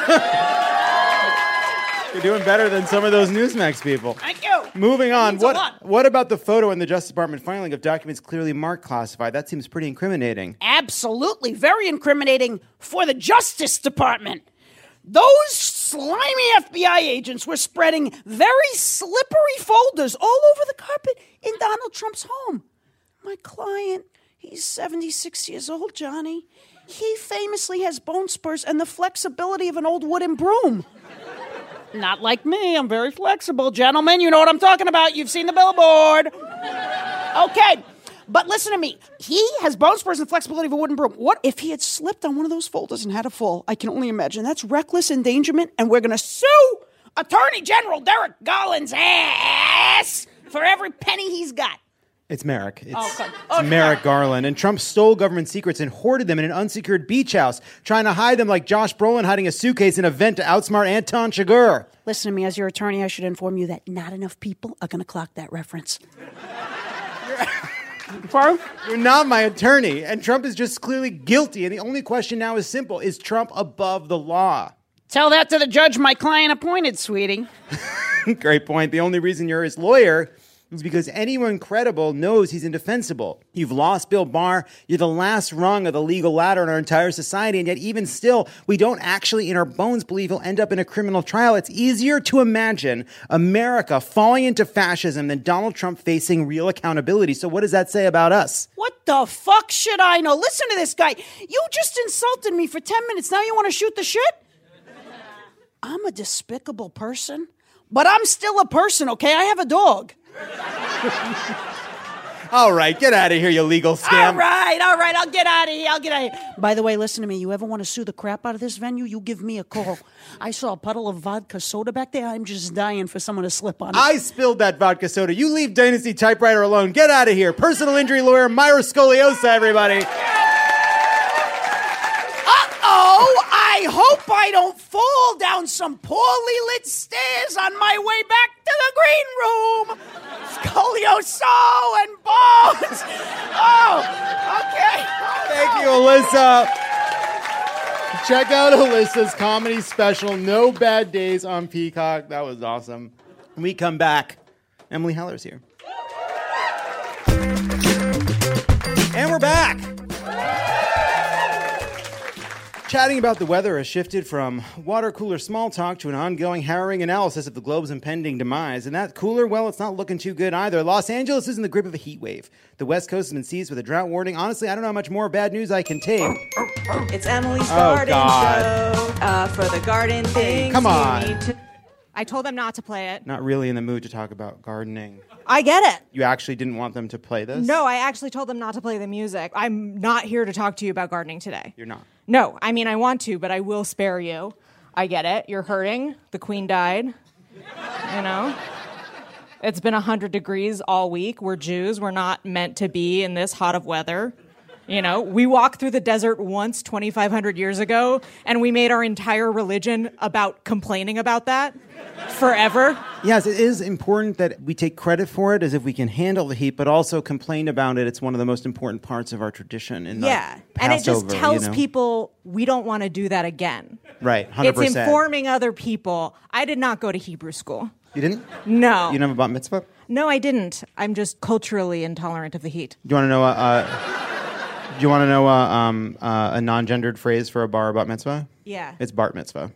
[SPEAKER 1] You're doing better than some of those Newsmax people.
[SPEAKER 12] Thank you.
[SPEAKER 1] Moving on.
[SPEAKER 12] Means a lot.
[SPEAKER 1] What about the photo in the Justice Department filing of documents clearly marked classified? That seems pretty incriminating.
[SPEAKER 12] Absolutely. Very incriminating for the Justice Department. Those slimy FBI agents were spreading very slippery folders all over the carpet in Donald Trump's home. My client, he's 76 years old, Johnny. He famously has bone spurs and the flexibility of an old wooden broom. Not like me. I'm very flexible, gentlemen. You know what I'm talking about. You've seen the billboard. Okay. But listen to me. He has bone spurs and flexibility of a wooden broom. What if he had slipped on one of those folders and had a fall? I can only imagine. That's reckless endangerment, and we're going to sue Attorney General Derek Garland's ass for every penny he's got.
[SPEAKER 1] It's Merrick. It's
[SPEAKER 12] Oh,
[SPEAKER 1] Merrick Garland. And Trump stole government secrets and hoarded them in an unsecured beach house, trying to hide them like Josh Brolin hiding a suitcase in a vent to outsmart Anton Chigurh.
[SPEAKER 12] Listen to me. As your attorney, I should inform you that not enough people are going to clock that reference.
[SPEAKER 1] You're not my attorney, and Trump is just clearly guilty, and the only question now is simple. Is Trump above the law?
[SPEAKER 12] Tell that to the judge my client appointed, sweetie.
[SPEAKER 1] Great point. The only reason you're his lawyer is because anyone credible knows he's indefensible. You've lost Bill Barr. You're the last rung of the legal ladder in our entire society, and yet even still, we don't actually in our bones believe he'll end up in a criminal trial. It's easier to imagine America falling into fascism than Donald Trump facing real accountability. So what does that say about us?
[SPEAKER 12] What the fuck should I know? Listen to this guy. You just insulted me for 10 minutes. Now you want to shoot the shit? I'm a despicable person, but I'm still a person, okay? I have a dog.
[SPEAKER 1] All right, get out of here, you legal scam.
[SPEAKER 12] All right, I'll get out of here. By the way, listen to me. You ever want to sue the crap out of this venue? You give me a call. I saw a puddle of vodka soda back there. I'm just dying for someone to slip on it.
[SPEAKER 1] I spilled that vodka soda. You leave Dynasty Typewriter alone. Get out of here. Personal injury lawyer Myra Scoliosa, everybody.
[SPEAKER 12] I hope I don't fall down some poorly lit stairs on my way back to the green room. Scolioso and bones. Oh, okay.
[SPEAKER 1] Thank you, Alyssa. Check out Alyssa's comedy special, No Bad Days, on Peacock. That was awesome. When we come back, Emily Heller's here. And we're back. Chatting about the weather has shifted from water cooler small talk to an ongoing harrowing analysis of the globe's impending demise. And that cooler, well, it's not looking too good either. Los Angeles is in the grip of a heat wave. The West Coast has been seized with a drought warning. Honestly, I don't know how much more bad news I can take.
[SPEAKER 13] It's Emily's garden show for the garden things.
[SPEAKER 1] Come on.
[SPEAKER 14] I told them not to play it.
[SPEAKER 1] Not really in the mood to talk about gardening.
[SPEAKER 14] I get it.
[SPEAKER 1] You actually didn't want them to play this?
[SPEAKER 14] No, I actually told them not to play the music. I'm not here to talk to you about gardening today.
[SPEAKER 1] You're not?
[SPEAKER 14] No, I mean, I want to, but I will spare you. I get it. You're hurting. The queen died. You know? It's been 100 degrees all week. We're Jews. We're not meant to be in this hot of weather. You know, we walked through the desert once 2,500 years ago, and we made our entire religion about complaining about that forever.
[SPEAKER 1] Yes, it is important that we take credit for it as if we can handle the heat, but also complain about it. It's one of the most important parts of our tradition. In
[SPEAKER 14] yeah, and it just tells people we don't want to do that again.
[SPEAKER 1] Right, 100%.
[SPEAKER 14] It's informing other people. I did not go to Hebrew school.
[SPEAKER 1] You didn't?
[SPEAKER 14] No.
[SPEAKER 1] You never bat mitzvah?
[SPEAKER 14] No, I didn't. I'm just culturally intolerant of the heat.
[SPEAKER 1] Do you want to know? Do you want to know a non-gendered phrase for a bar bat mitzvah?
[SPEAKER 14] Yeah.
[SPEAKER 1] It's Bart mitzvah.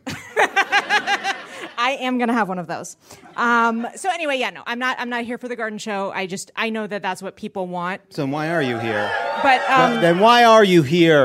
[SPEAKER 14] I am gonna have one of those. So anyway, yeah, no, I'm not here for the garden show. I know that that's what people want.
[SPEAKER 1] So why are you here?
[SPEAKER 14] But
[SPEAKER 1] then why are you here?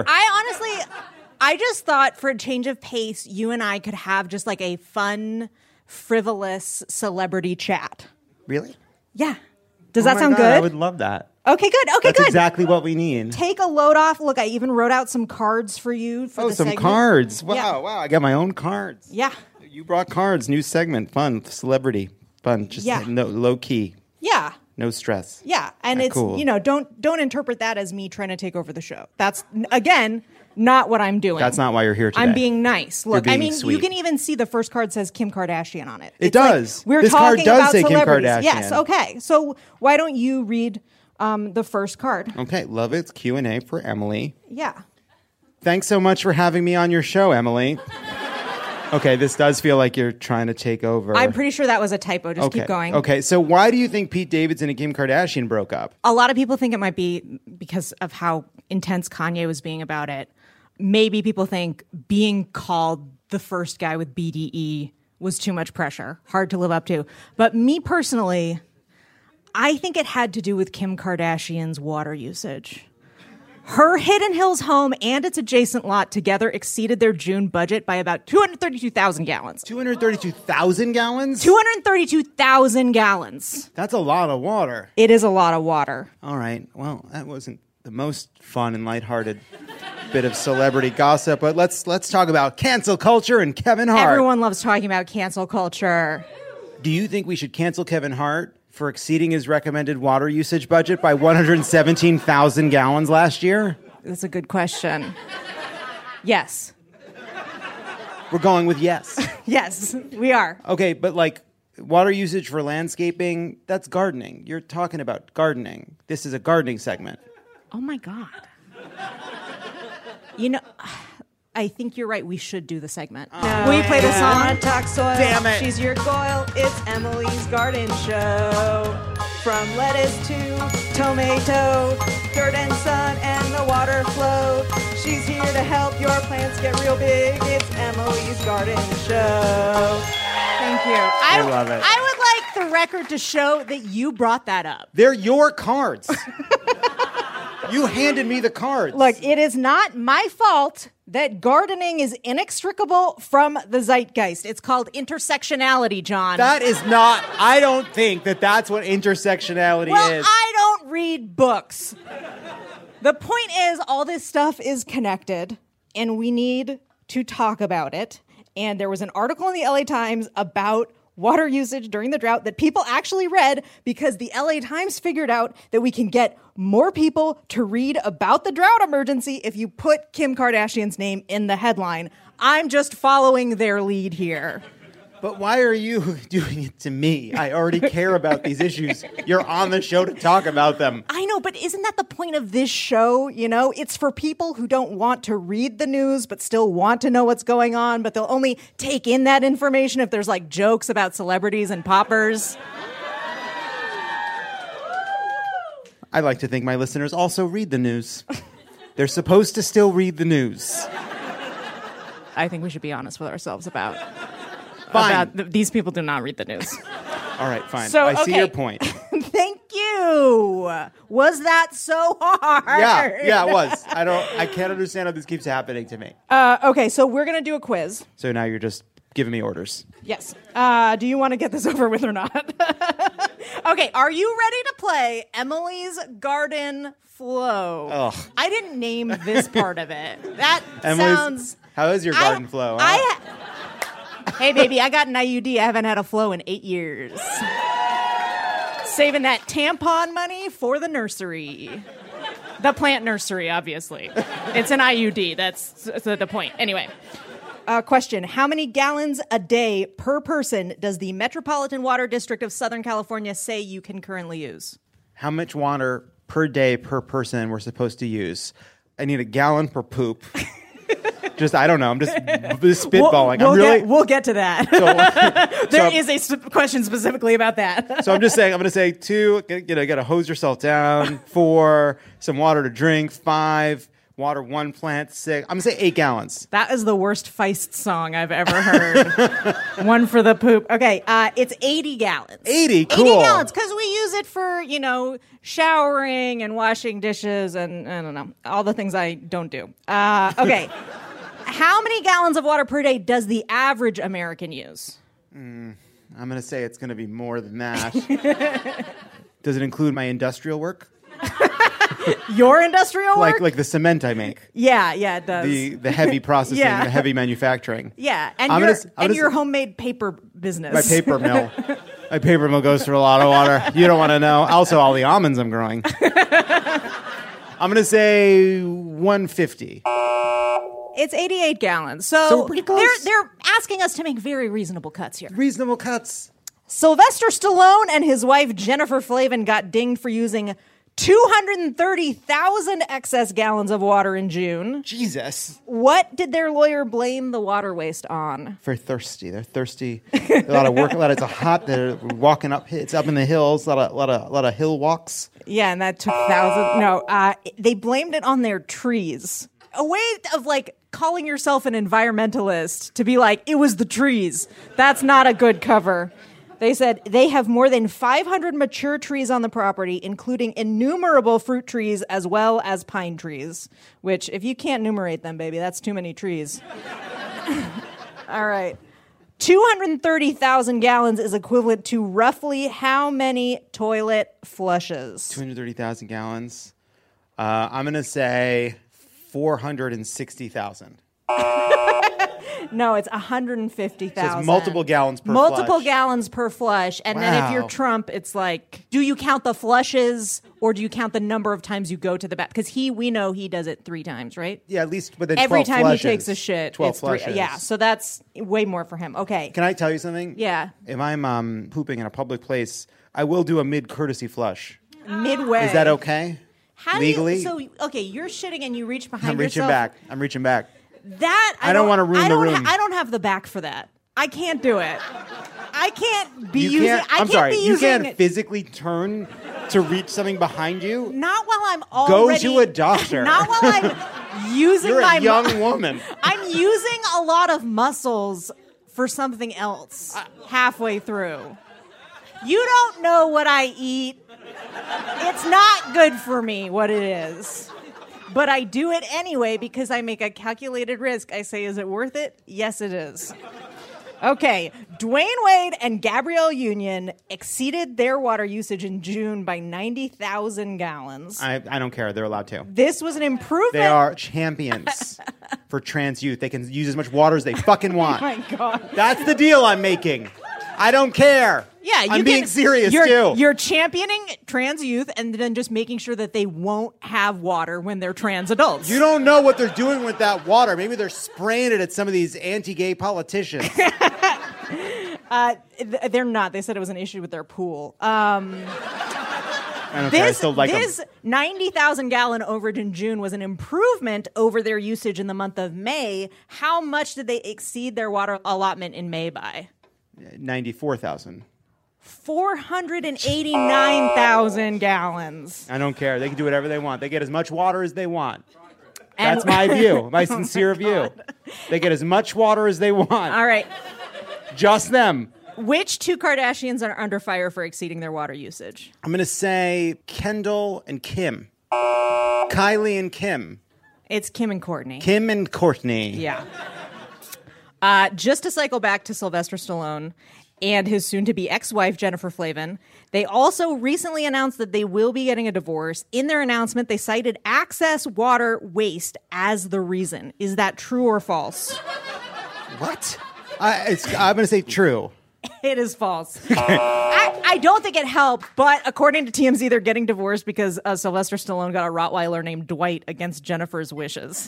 [SPEAKER 14] I just thought for a change of pace, you and I could have just like a fun, frivolous celebrity chat.
[SPEAKER 1] Really?
[SPEAKER 14] Yeah. Does that sound good?
[SPEAKER 1] I would love that.
[SPEAKER 14] Okay, good. Okay,
[SPEAKER 1] That's
[SPEAKER 14] good.
[SPEAKER 1] exactly what we need.
[SPEAKER 14] Take a load off. Look, I even wrote out some cards for you for the
[SPEAKER 1] some
[SPEAKER 14] segment.
[SPEAKER 1] cards. Wow,
[SPEAKER 14] Yeah.
[SPEAKER 1] wow. I got my own cards.
[SPEAKER 14] Yeah.
[SPEAKER 1] You brought cards. New segment. Fun. Celebrity. Fun. Just no, low key.
[SPEAKER 14] Yeah.
[SPEAKER 1] No stress.
[SPEAKER 14] Yeah. And it's,
[SPEAKER 1] cool.
[SPEAKER 14] don't interpret that as me trying to take over the show. That's, again, not what I'm doing.
[SPEAKER 1] That's not why you're here today.
[SPEAKER 14] I'm being nice. Look,
[SPEAKER 1] being
[SPEAKER 14] I mean,
[SPEAKER 1] sweet.
[SPEAKER 14] you can even see the first card says Kim Kardashian on it.
[SPEAKER 1] It
[SPEAKER 14] It's
[SPEAKER 1] does.
[SPEAKER 14] Like, we're
[SPEAKER 1] This
[SPEAKER 14] talking
[SPEAKER 1] card does
[SPEAKER 14] about
[SPEAKER 1] say Kim
[SPEAKER 14] celebrities.
[SPEAKER 1] Kardashian.
[SPEAKER 14] Yes, okay. So why don't you read the first card?
[SPEAKER 1] Okay, love it. It's Q&A for Emily.
[SPEAKER 14] Yeah.
[SPEAKER 1] Thanks so much for having me on your show, Emily. Okay, this does feel like you're trying to take over.
[SPEAKER 14] I'm pretty sure that was a typo. Just keep going.
[SPEAKER 1] Okay, so why do you think Pete Davidson and Kim Kardashian broke up?
[SPEAKER 14] A lot of people think it might be because of how intense Kanye was being about it. Maybe people think being called the first guy with BDE was too much pressure, hard to live up to. But me personally, I think it had to do with Kim Kardashian's water usage. Her Hidden Hills home and its adjacent lot together exceeded their June budget by about 232,000 gallons.
[SPEAKER 1] 232,000 gallons?
[SPEAKER 14] 232,000 gallons.
[SPEAKER 1] That's a lot of water.
[SPEAKER 14] It is a lot of water.
[SPEAKER 1] All right. Well, that wasn't the most fun and lighthearted bit of celebrity gossip, but let's talk about cancel culture and Kevin Hart.
[SPEAKER 14] Everyone loves talking about cancel culture.
[SPEAKER 1] Do you think we should cancel Kevin Hart for exceeding his recommended water usage budget by 117,000 gallons last year?
[SPEAKER 14] That's a good question. Yes.
[SPEAKER 1] We're going with yes.
[SPEAKER 14] Yes, we are.
[SPEAKER 1] Okay, but Water usage for landscaping, that's gardening. You're talking about gardening. This is a gardening segment.
[SPEAKER 14] Oh, my God. You know, I think you're right. We should do the segment.
[SPEAKER 13] No,
[SPEAKER 14] Will you play the song?
[SPEAKER 13] Talk soil.
[SPEAKER 1] Damn it.
[SPEAKER 13] She's your Goyle. It's Emily's Garden Show. From lettuce to tomato, dirt and sun and the water flow. She's here to help your plants get real big. It's Emily's Garden Show.
[SPEAKER 14] Thank you.
[SPEAKER 1] I love it.
[SPEAKER 14] I would like the record to show that you brought that up.
[SPEAKER 1] They're your cards. You handed me the cards.
[SPEAKER 14] Look, it is not my fault that gardening is inextricable from the zeitgeist. It's called intersectionality, John.
[SPEAKER 1] That is not, I don't think that that's what intersectionality is.
[SPEAKER 14] I don't read books. The point is, all this stuff is connected, and we need to talk about it. And there was an article in the LA Times about water usage during the drought that people actually read because the LA Times figured out that we can get more people to read about the drought emergency if you put Kim Kardashian's name in the headline. I'm just following their lead here.
[SPEAKER 1] But why are you doing it to me? I already care about these issues. You're on the show to talk about them.
[SPEAKER 14] I know, but isn't that the point of this show? You know, it's for people who don't want to read the news but still want to know what's going on, but they'll only take in that information if there's like jokes about celebrities and poppers.
[SPEAKER 1] I like to think my listeners also read the news. They're supposed to still read the news.
[SPEAKER 14] I think we should be honest with ourselves about these people do not read the news.
[SPEAKER 1] All right, fine.
[SPEAKER 14] So,
[SPEAKER 1] I see your point.
[SPEAKER 14] Thank you. Was that so hard?
[SPEAKER 1] Yeah, it was. I can't understand how this keeps happening to me.
[SPEAKER 14] Okay, so we're going to do a quiz.
[SPEAKER 1] So now you're just giving me orders.
[SPEAKER 14] Yes. Do you want to get this over with or not? Okay, are you ready to play Emily's Garden Flow?
[SPEAKER 1] Ugh.
[SPEAKER 14] I didn't name this part of it. That
[SPEAKER 1] Emily's,
[SPEAKER 14] sounds...
[SPEAKER 1] How is your garden flow? Huh?
[SPEAKER 14] Hey, baby, I got an IUD. I haven't had a flow in 8 years. Saving that tampon money for the nursery. The plant nursery, obviously. It's an IUD. That's the point. Anyway. Question. How many gallons a day per person does the Metropolitan Water District of Southern California say you can currently use?
[SPEAKER 1] How much water per day per person we're supposed to use? I need a gallon per poop. I don't know. I'm just spitballing.
[SPEAKER 14] We'll get to that. There is a question specifically about that.
[SPEAKER 1] So I'm just saying, I'm going to say 2, got to hose yourself down. 4, some water to drink. 5, water 1 plant. 6, I'm going to say 8 gallons.
[SPEAKER 14] That is the worst Feist song I've ever heard. 1 for the poop. Okay, it's 80 gallons.
[SPEAKER 1] 80, cool.
[SPEAKER 14] 80 gallons, because we use it for, showering and washing dishes and, I don't know, all the things I don't do. Okay. How many gallons of water per day does the average American use?
[SPEAKER 1] I'm going to say it's going to be more than that. Does it include my industrial work?
[SPEAKER 14] Your industrial work?
[SPEAKER 1] Like the cement I make.
[SPEAKER 14] Yeah, it does.
[SPEAKER 1] The heavy processing, the heavy manufacturing.
[SPEAKER 14] Yeah, and your homemade paper business.
[SPEAKER 1] My paper mill. My paper mill goes through a lot of water. You don't want to know. Also, all the almonds I'm growing. I'm going to say 150.
[SPEAKER 14] It's 88 gallons. So
[SPEAKER 1] we're pretty close.
[SPEAKER 14] They're asking us to make very reasonable cuts here.
[SPEAKER 1] Reasonable cuts.
[SPEAKER 14] Sylvester Stallone and his wife Jennifer Flavin got dinged for using 230,000 excess gallons of water in June.
[SPEAKER 1] Jesus.
[SPEAKER 14] What did their lawyer blame the water waste on?
[SPEAKER 1] They're thirsty. A lot of work. It's hot. They're walking up. It's up in the hills. A lot of hill walks.
[SPEAKER 14] Yeah, and that took thousands. No, they blamed it on their trees. A way of calling yourself an environmentalist to be like, it was the trees. That's not a good cover. They said they have more than 500 mature trees on the property, including innumerable fruit trees as well as pine trees, which if you can't enumerate them, baby, that's too many trees. All right. 230,000 gallons is equivalent to roughly how many toilet flushes?
[SPEAKER 1] 230,000 gallons. I'm going to say 460,000.
[SPEAKER 14] No, it's 150,000.
[SPEAKER 1] So it's multiple gallons per
[SPEAKER 14] Multiple
[SPEAKER 1] flush.
[SPEAKER 14] gallons per flush. And then if you're
[SPEAKER 1] Wow.
[SPEAKER 14] Trump, it's like, do you count the flushes or do you count the number of times you go to the bath? Because we know he does it 3 times, right?
[SPEAKER 1] Yeah, at least within
[SPEAKER 14] Every
[SPEAKER 1] 12
[SPEAKER 14] time
[SPEAKER 1] flushes.
[SPEAKER 14] he takes a shit,
[SPEAKER 1] 12
[SPEAKER 14] it's
[SPEAKER 1] flushes.
[SPEAKER 14] Yeah, so that's way more for him. Okay.
[SPEAKER 1] Can I tell you something?
[SPEAKER 14] Yeah.
[SPEAKER 1] If I'm pooping in a public place, I will do a mid-courtesy flush.
[SPEAKER 14] Midway.
[SPEAKER 1] Is that okay?
[SPEAKER 14] How
[SPEAKER 1] Legally?
[SPEAKER 14] Do you, so, okay, you're shitting and you reach behind
[SPEAKER 1] I'm reaching
[SPEAKER 14] yourself.
[SPEAKER 1] back. I'm reaching back.
[SPEAKER 14] That
[SPEAKER 1] I don't wanna ruin the room.
[SPEAKER 14] I don't have the back for that. I can't do it. I can't be
[SPEAKER 1] You
[SPEAKER 14] using.
[SPEAKER 1] can't,
[SPEAKER 14] I
[SPEAKER 1] I'm
[SPEAKER 14] can't
[SPEAKER 1] sorry.
[SPEAKER 14] be
[SPEAKER 1] You
[SPEAKER 14] using.
[SPEAKER 1] can't physically turn to reach something behind you.
[SPEAKER 14] Not while I'm
[SPEAKER 1] Go
[SPEAKER 14] already.
[SPEAKER 1] to a doctor.
[SPEAKER 14] Not while I'm using
[SPEAKER 1] You're
[SPEAKER 14] my.
[SPEAKER 1] a young woman.
[SPEAKER 14] I'm using a lot of muscles for something else halfway through. You don't know what I eat. It's not good for me, what it is. But I do it anyway because I make a calculated risk. I say, is it worth it? Yes, it is. Okay, Dwayne Wade and Gabrielle Union exceeded their water usage in June by 90,000 gallons.
[SPEAKER 1] I don't care. They're allowed to.
[SPEAKER 14] This was an improvement.
[SPEAKER 1] They are champions for trans youth. They can use as much water as they fucking want.
[SPEAKER 14] Oh my God.
[SPEAKER 1] That's the deal I'm making. I don't care.
[SPEAKER 14] Yeah, you
[SPEAKER 1] I'm being
[SPEAKER 14] can-
[SPEAKER 1] serious
[SPEAKER 14] you're,
[SPEAKER 1] too.
[SPEAKER 14] You're championing trans youth and then just making sure that they won't have water when they're trans adults.
[SPEAKER 1] You don't know what they're doing with that water. Maybe they're spraying it at some of these anti-gay politicians.
[SPEAKER 14] They're not. They said it was an issue with their pool.
[SPEAKER 1] I don't care. I
[SPEAKER 14] This,
[SPEAKER 1] still like them.
[SPEAKER 14] this 90,000 gallon overage in June was an improvement over their usage in the month of May. How much did they exceed their water allotment in May by?
[SPEAKER 1] 94,000.
[SPEAKER 14] 489,000 gallons.
[SPEAKER 1] I don't care. They can do whatever they want. They get as much water as they want.
[SPEAKER 14] And-
[SPEAKER 1] That's my view, my sincere view. They get as much water as they want.
[SPEAKER 14] All right.
[SPEAKER 1] Just them.
[SPEAKER 14] Which 2 Kardashians are under fire for exceeding their water usage?
[SPEAKER 1] I'm going to say Kendall and Kim. Kylie and Kim.
[SPEAKER 14] It's Kim and Courtney.
[SPEAKER 1] Kim and Courtney.
[SPEAKER 14] Yeah. Just to cycle back to Sylvester Stallone and his soon-to-be ex-wife, Jennifer Flavin, they also recently announced that they will be getting a divorce. In their announcement, they cited excess water waste as the reason. Is that true or false?
[SPEAKER 1] What? I'm going to say true.
[SPEAKER 14] It is false. I don't think it helped, but according to TMZ, they're getting divorced because Sylvester Stallone got a Rottweiler named Dwight against Jennifer's wishes.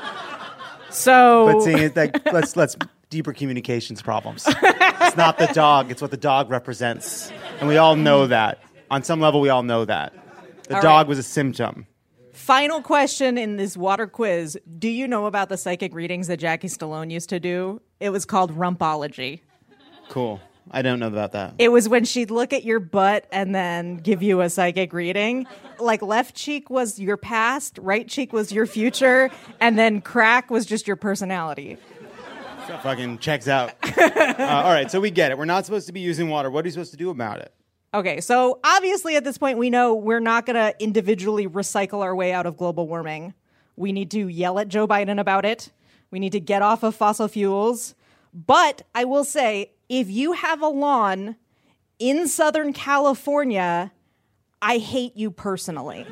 [SPEAKER 14] So,
[SPEAKER 1] But seeing it, like, let's deeper communications problems. It's not the dog; it's what the dog represents, and we all know that. On some level, we all know that the
[SPEAKER 14] All
[SPEAKER 1] dog
[SPEAKER 14] right.
[SPEAKER 1] was a symptom.
[SPEAKER 14] Final question in this water quiz. Do you know about the psychic readings that Jackie Stallone used to do? It was called Rumpology.
[SPEAKER 1] Cool. I don't know about that.
[SPEAKER 14] It was when she'd look at your butt and then give you a psychic reading. Like left cheek was your past, right cheek was your future, and then crack was just your personality.
[SPEAKER 1] That fucking checks out. All right, so we get it. We're not supposed to be using water. What are you supposed to do about it?
[SPEAKER 14] Okay, so obviously at this point we know we're not going to individually recycle our way out of global warming. We need to yell at Joe Biden about it. We need to get off of fossil fuels. But I will say, if you have a lawn in Southern California, I hate you personally.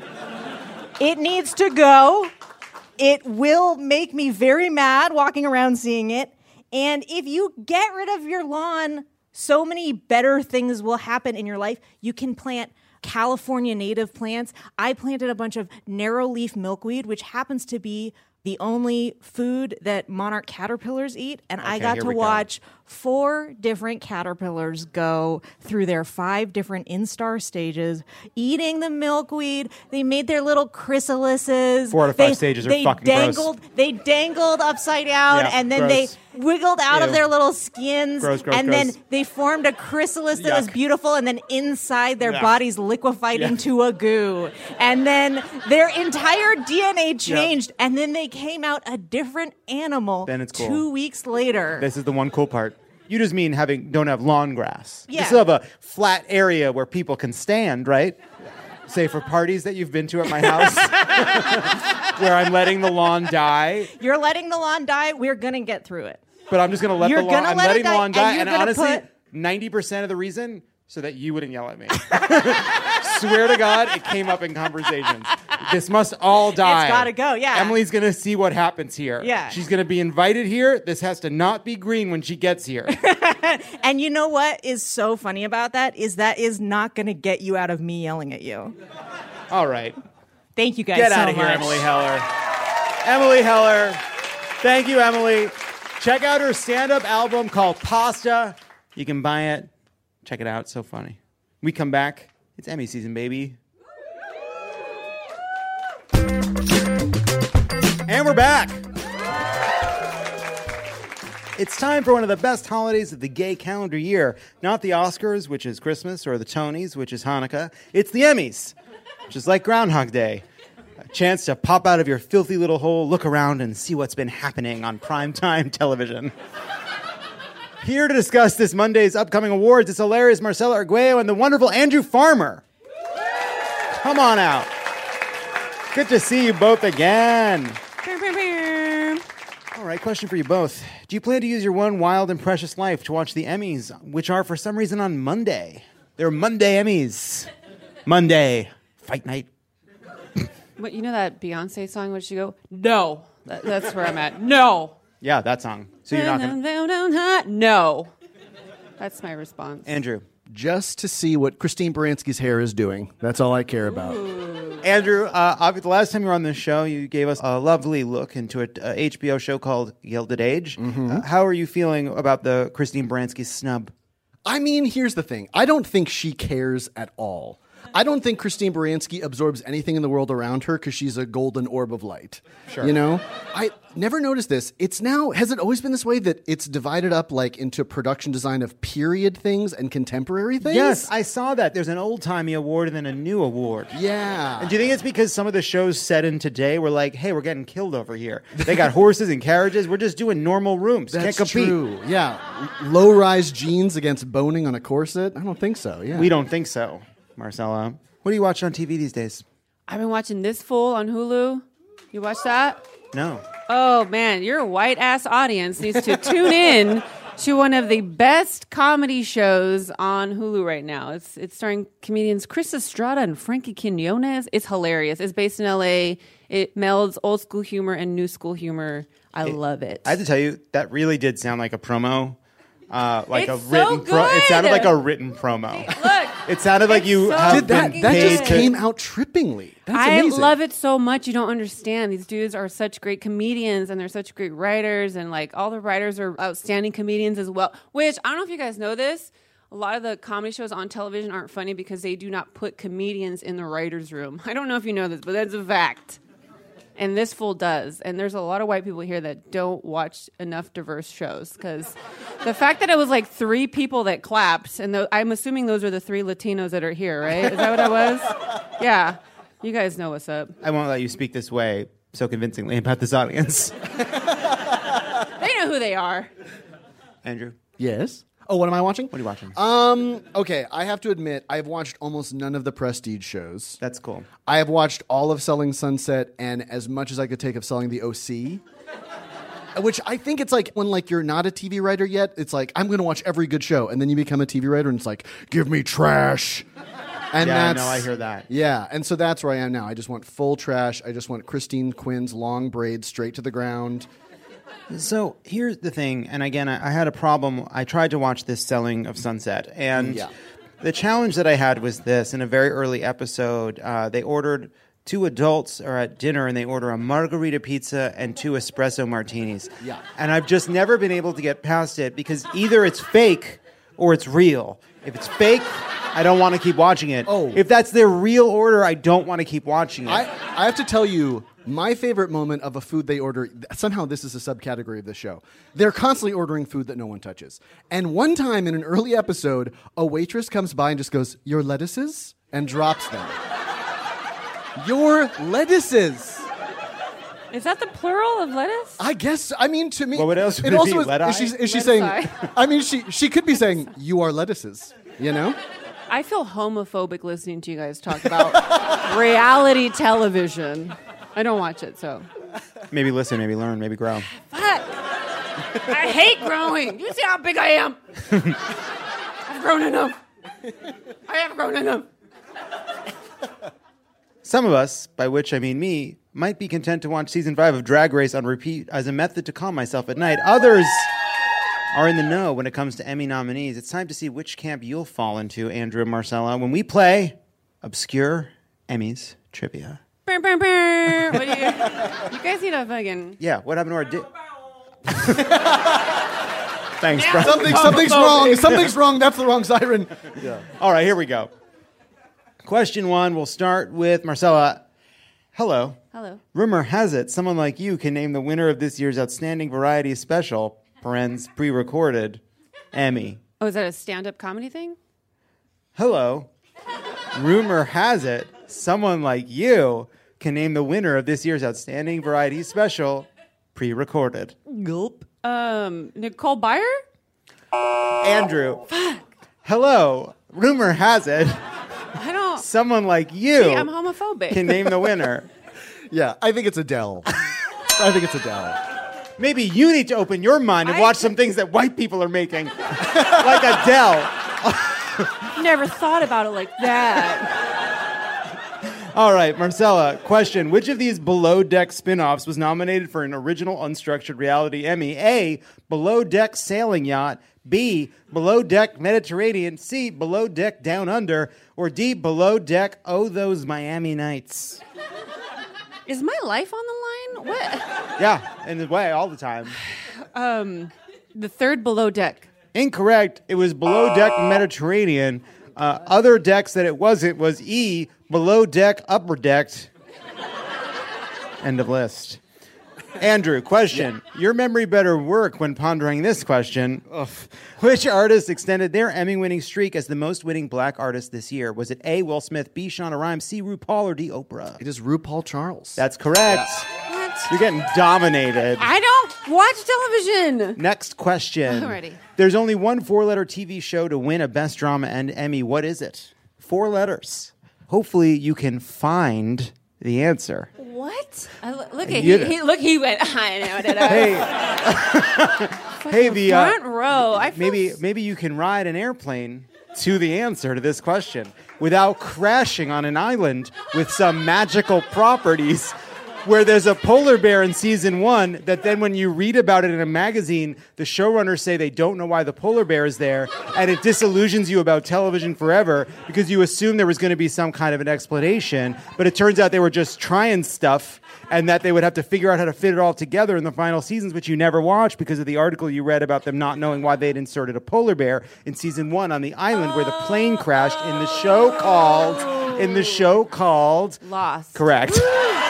[SPEAKER 14] It needs to go. It will make me very mad walking around seeing it. And if you get rid of your lawn, so many better things will happen in your life. You can plant California native plants. I planted a bunch of narrow leaf milkweed, which happens to be the only food that monarch caterpillars eat. And I
[SPEAKER 1] Okay,
[SPEAKER 14] got
[SPEAKER 1] here
[SPEAKER 14] to
[SPEAKER 1] we go.
[SPEAKER 14] watch 4 different caterpillars go through their 5 different instar stages, eating the milkweed. They made their little chrysalises.
[SPEAKER 1] 4 out of 5 stages are fucking gross.
[SPEAKER 14] They dangled upside down,
[SPEAKER 1] Yeah,
[SPEAKER 14] and then
[SPEAKER 1] gross.
[SPEAKER 14] they wiggled out of
[SPEAKER 1] Ew.
[SPEAKER 14] their little skins.
[SPEAKER 1] Gross, gross,
[SPEAKER 14] and
[SPEAKER 1] gross.
[SPEAKER 14] then they formed a chrysalis that was
[SPEAKER 1] Yuck.
[SPEAKER 14] beautiful, and then inside their
[SPEAKER 1] Yuck.
[SPEAKER 14] bodies liquefied
[SPEAKER 1] Yeah.
[SPEAKER 14] into a goo. And then their entire DNA changed, and then they came out a different animal
[SPEAKER 1] Then it's cool.
[SPEAKER 14] 2 weeks later.
[SPEAKER 1] This is the one cool part. You just mean don't have lawn grass.
[SPEAKER 14] Yeah.
[SPEAKER 1] You still have a flat area where people can stand, right? Say for parties that you've been to at my house, where I'm letting the lawn die.
[SPEAKER 14] You're letting the lawn die. We're going to get through it.
[SPEAKER 1] But I'm just going to let
[SPEAKER 14] You're
[SPEAKER 1] the lawn.
[SPEAKER 14] gonna
[SPEAKER 1] I'm
[SPEAKER 14] let it
[SPEAKER 1] letting the
[SPEAKER 14] die,
[SPEAKER 1] lawn
[SPEAKER 14] and
[SPEAKER 1] die,
[SPEAKER 14] you're
[SPEAKER 1] and
[SPEAKER 14] gonna
[SPEAKER 1] honestly,
[SPEAKER 14] put-
[SPEAKER 1] 90% of the reason so that you wouldn't yell at me. Swear to God, it came up in conversations. This must all die.
[SPEAKER 14] It's gotta go, yeah.
[SPEAKER 1] Emily's going to see what happens here.
[SPEAKER 14] Yeah.
[SPEAKER 1] She's going to be invited here. This has to not be green when she gets here.
[SPEAKER 14] And you know what is so funny about that is not going to get you out of me yelling at you.
[SPEAKER 1] All right.
[SPEAKER 14] Thank you guys
[SPEAKER 1] Get
[SPEAKER 14] so
[SPEAKER 1] out of here,
[SPEAKER 14] much.
[SPEAKER 1] Emily Heller. Emily Heller. Thank you, Emily. Check out her stand-up album called Pasta. You can buy it. Check it out. It's so funny. We come back. It's Emmy season, baby. And we're back. It's time for one of the best holidays of the gay calendar year. Not the Oscars, which is Christmas, or the Tonys, which is Hanukkah. It's the Emmys, which is like Groundhog Day. A chance to pop out of your filthy little hole, look around, and see what's been happening on primetime television. Here to discuss this Monday's upcoming awards, it's hilarious Marcela Arguello and the wonderful Andrew Farmer. Come on out. Good to see you both again. All right, question for you both. Do you plan to use your one wild and precious life to watch the Emmys, which are for some reason on Monday? They're Monday Emmys. Monday. Fight night.
[SPEAKER 15] But you know that Beyonce song where she go, no. That's where I'm at. No.
[SPEAKER 1] Yeah, that song. So you're not going to...
[SPEAKER 15] No. That's my response.
[SPEAKER 1] Andrew.
[SPEAKER 16] Just to see what Christine Baranski's hair is doing. That's all I care about.
[SPEAKER 1] Andrew, the last time you were on this show, you gave us a lovely look into an HBO show called Gilded Age.
[SPEAKER 16] Mm-hmm.
[SPEAKER 1] How are you feeling about the Christine Baranski snub?
[SPEAKER 16] I mean, here's the thing. I don't think she cares at all. I don't think Christine Baranski absorbs anything in the world around her because she's a golden orb of light.
[SPEAKER 1] Sure.
[SPEAKER 16] You know? I never noticed this. It's now, has it always been this way that it's divided up like into production design of period things and contemporary things?
[SPEAKER 1] Yes, I saw that. There's an old-timey award and then a new award.
[SPEAKER 16] Yeah.
[SPEAKER 1] And do you think it's because some of the shows set in today were like, hey, we're getting killed over here. They got horses and carriages. We're just doing normal rooms.
[SPEAKER 16] That's
[SPEAKER 1] Can't compete.
[SPEAKER 16] true. Yeah. Low-rise jeans against boning on a corset? I don't think so. Yeah.
[SPEAKER 1] We don't think so. Marcella, what are you watching on TV these days?
[SPEAKER 15] I've been watching This Fool on Hulu. You watch that?
[SPEAKER 1] No.
[SPEAKER 15] Oh, man, your white-ass audience needs to tune in to one of the best comedy shows on Hulu right now. It's starring comedians Chris Estrada and Frankie Quinones. It's hilarious. It's based in L.A. It melds old school humor and new school humor. I love it.
[SPEAKER 1] I have to tell you, that really did sound like a promo.
[SPEAKER 15] It's
[SPEAKER 1] a
[SPEAKER 15] so
[SPEAKER 1] written
[SPEAKER 15] good.
[SPEAKER 1] It sounded like a written promo.
[SPEAKER 15] Look,
[SPEAKER 1] it sounded like you
[SPEAKER 15] so
[SPEAKER 1] have
[SPEAKER 16] that
[SPEAKER 1] been
[SPEAKER 16] that
[SPEAKER 1] paid
[SPEAKER 16] just
[SPEAKER 1] to-
[SPEAKER 16] came out trippingly. That's
[SPEAKER 15] I
[SPEAKER 16] amazing.
[SPEAKER 15] love it so much. You don't understand. These dudes are such great comedians and they're such great writers, and like all the writers are outstanding comedians as well. Which I don't know if you guys know this. A lot of the comedy shows on television aren't funny because they do not put comedians in the writer's room. I don't know if you know this, but that's a fact. And This Fool does. And there's a lot of white people here that don't watch enough diverse shows. Because the fact that it was like 3 people that clapped, and I'm assuming those are the 3 Latinos that are here, right? Is that what it was? Yeah. You guys know what's up.
[SPEAKER 1] I won't let you speak this way so convincingly about this audience.
[SPEAKER 15] They know who they are.
[SPEAKER 1] Andrew?
[SPEAKER 16] Yes? Oh, what am I watching?
[SPEAKER 1] What are you watching?
[SPEAKER 16] Okay, I have to admit, I've watched almost none of the Prestige shows.
[SPEAKER 1] That's cool.
[SPEAKER 16] I have watched all of Selling Sunset and as much as I could take of Selling the OC. Which I think it's like when like you're not a TV writer yet, it's like, I'm going to watch every good show. And then you become a TV writer and it's like, give me trash. And
[SPEAKER 1] Yeah,
[SPEAKER 16] that's,
[SPEAKER 1] no, I hear that.
[SPEAKER 16] Yeah, and so that's where I am now. I just want full trash. I just want Christine Quinn's long braids straight to the ground.
[SPEAKER 1] So here's the thing, and again, I had a problem. I tried to watch this Selling of Sunset, and the challenge that I had was this. In a very early episode, they ordered 2 adults are at dinner, and they order a margarita pizza and 2 espresso martinis.
[SPEAKER 16] Yeah.
[SPEAKER 1] And I've just never been able to get past it, because either it's fake or it's real. If it's fake, I don't want to keep watching it.
[SPEAKER 16] Oh.
[SPEAKER 1] If that's their real order, I don't want to keep watching it.
[SPEAKER 16] I have to tell you, my favorite moment of a food they order, somehow this is a subcategory of this show. They're constantly ordering food that no one touches. And one time in an early episode, a waitress comes by and just goes, "Your lettuces?" and drops them. Your lettuces.
[SPEAKER 15] Is that the plural of lettuce?
[SPEAKER 16] I guess. I mean, to me,
[SPEAKER 1] what else would
[SPEAKER 16] it
[SPEAKER 1] it
[SPEAKER 16] also
[SPEAKER 1] be?
[SPEAKER 16] is.
[SPEAKER 1] Let-eye?
[SPEAKER 16] Is she saying? I mean, she could be saying, "You are lettuces." You know.
[SPEAKER 15] I feel homophobic listening to you guys talk about reality television. I don't watch it, so.
[SPEAKER 1] Maybe listen, maybe learn, maybe grow.
[SPEAKER 15] Fuck. I hate growing. You see how big I am? I've grown enough. I have grown enough.
[SPEAKER 1] Some of us, by which I mean me, might be content to watch season 5 of Drag Race on repeat as a method to calm myself at night. Others are in the know when it comes to Emmy nominees. It's time to see which camp you'll fall into, Andrew and Marcella, when we play Obscure Emmys Trivia.
[SPEAKER 15] What do you guys need a fucking...
[SPEAKER 1] Yeah, what happened to our... Thanks, bro.
[SPEAKER 16] Something's wrong. Something's wrong. That's the wrong siren.
[SPEAKER 1] Yeah. All right, here we go. Question 1, we'll start with Marcella. Hello.
[SPEAKER 15] Hello.
[SPEAKER 1] Rumor has it someone like you can name the winner of this year's Outstanding Variety Special, parens pre-recorded, Emmy.
[SPEAKER 15] Oh, is that a stand-up comedy thing?
[SPEAKER 1] Hello. Rumor has it someone like you can name the winner of this year's Outstanding Variety Special, pre-recorded.
[SPEAKER 15] Gulp. Nicole Byer?
[SPEAKER 1] Andrew. Fuck. Hello. Rumor has it
[SPEAKER 15] I don't...
[SPEAKER 1] someone like you
[SPEAKER 15] See, I'm homophobic.
[SPEAKER 1] can name the winner.
[SPEAKER 16] Yeah, I think it's Adele.
[SPEAKER 1] Maybe you need to open your mind and watch some things that white people are making, like Adele.
[SPEAKER 15] Never thought about it like that.
[SPEAKER 1] All right, Marcella, question. Which of these Below Deck spin-offs was nominated for an original unstructured reality Emmy? A, Below Deck Sailing Yacht. B, Below Deck Mediterranean. C, Below Deck Down Under. Or D, Below Deck Oh Those Miami Nights.
[SPEAKER 15] Is my life on the line? What?
[SPEAKER 1] Yeah, in the way, all the time.
[SPEAKER 15] The third Below Deck.
[SPEAKER 1] Incorrect. It was Below Deck Mediterranean. Other decks that it wasn't was E, Below Deck Upper Decked. End of list. Andrew, question. Yeah. Your memory better work when pondering this question. Ugh. Which artist extended their Emmy-winning streak as the most-winning black artist this year? Was it A, Will Smith, B, Shonda Rhimes, C, RuPaul, or D, Oprah?
[SPEAKER 16] It is RuPaul Charles.
[SPEAKER 1] That's correct.
[SPEAKER 15] What?
[SPEAKER 1] You're getting dominated.
[SPEAKER 15] I don't watch television.
[SPEAKER 1] Next question.
[SPEAKER 15] Alrighty.
[SPEAKER 1] There's only one 4-letter TV show to win a Best Drama and Emmy. What is it? 4 letters. Hopefully you can find the answer.
[SPEAKER 15] What? Look at he went. I know it.
[SPEAKER 1] Hey, the
[SPEAKER 15] front row.
[SPEAKER 1] Maybe you can ride an airplane to the answer to this question without crashing on an island with some magical properties. Where there's a polar bear in season 1 that then when you read about it in a magazine, the showrunners say they don't know why the polar bear is there, and it disillusions you about television forever because you assume there was going to be some kind of an explanation, but it turns out they were just trying stuff and that they would have to figure out how to fit it all together in the final seasons, which you never watched because of the article you read about them not knowing why they'd inserted a polar bear in season 1 on the island where the plane crashed in the show called
[SPEAKER 15] Lost.
[SPEAKER 1] Correct.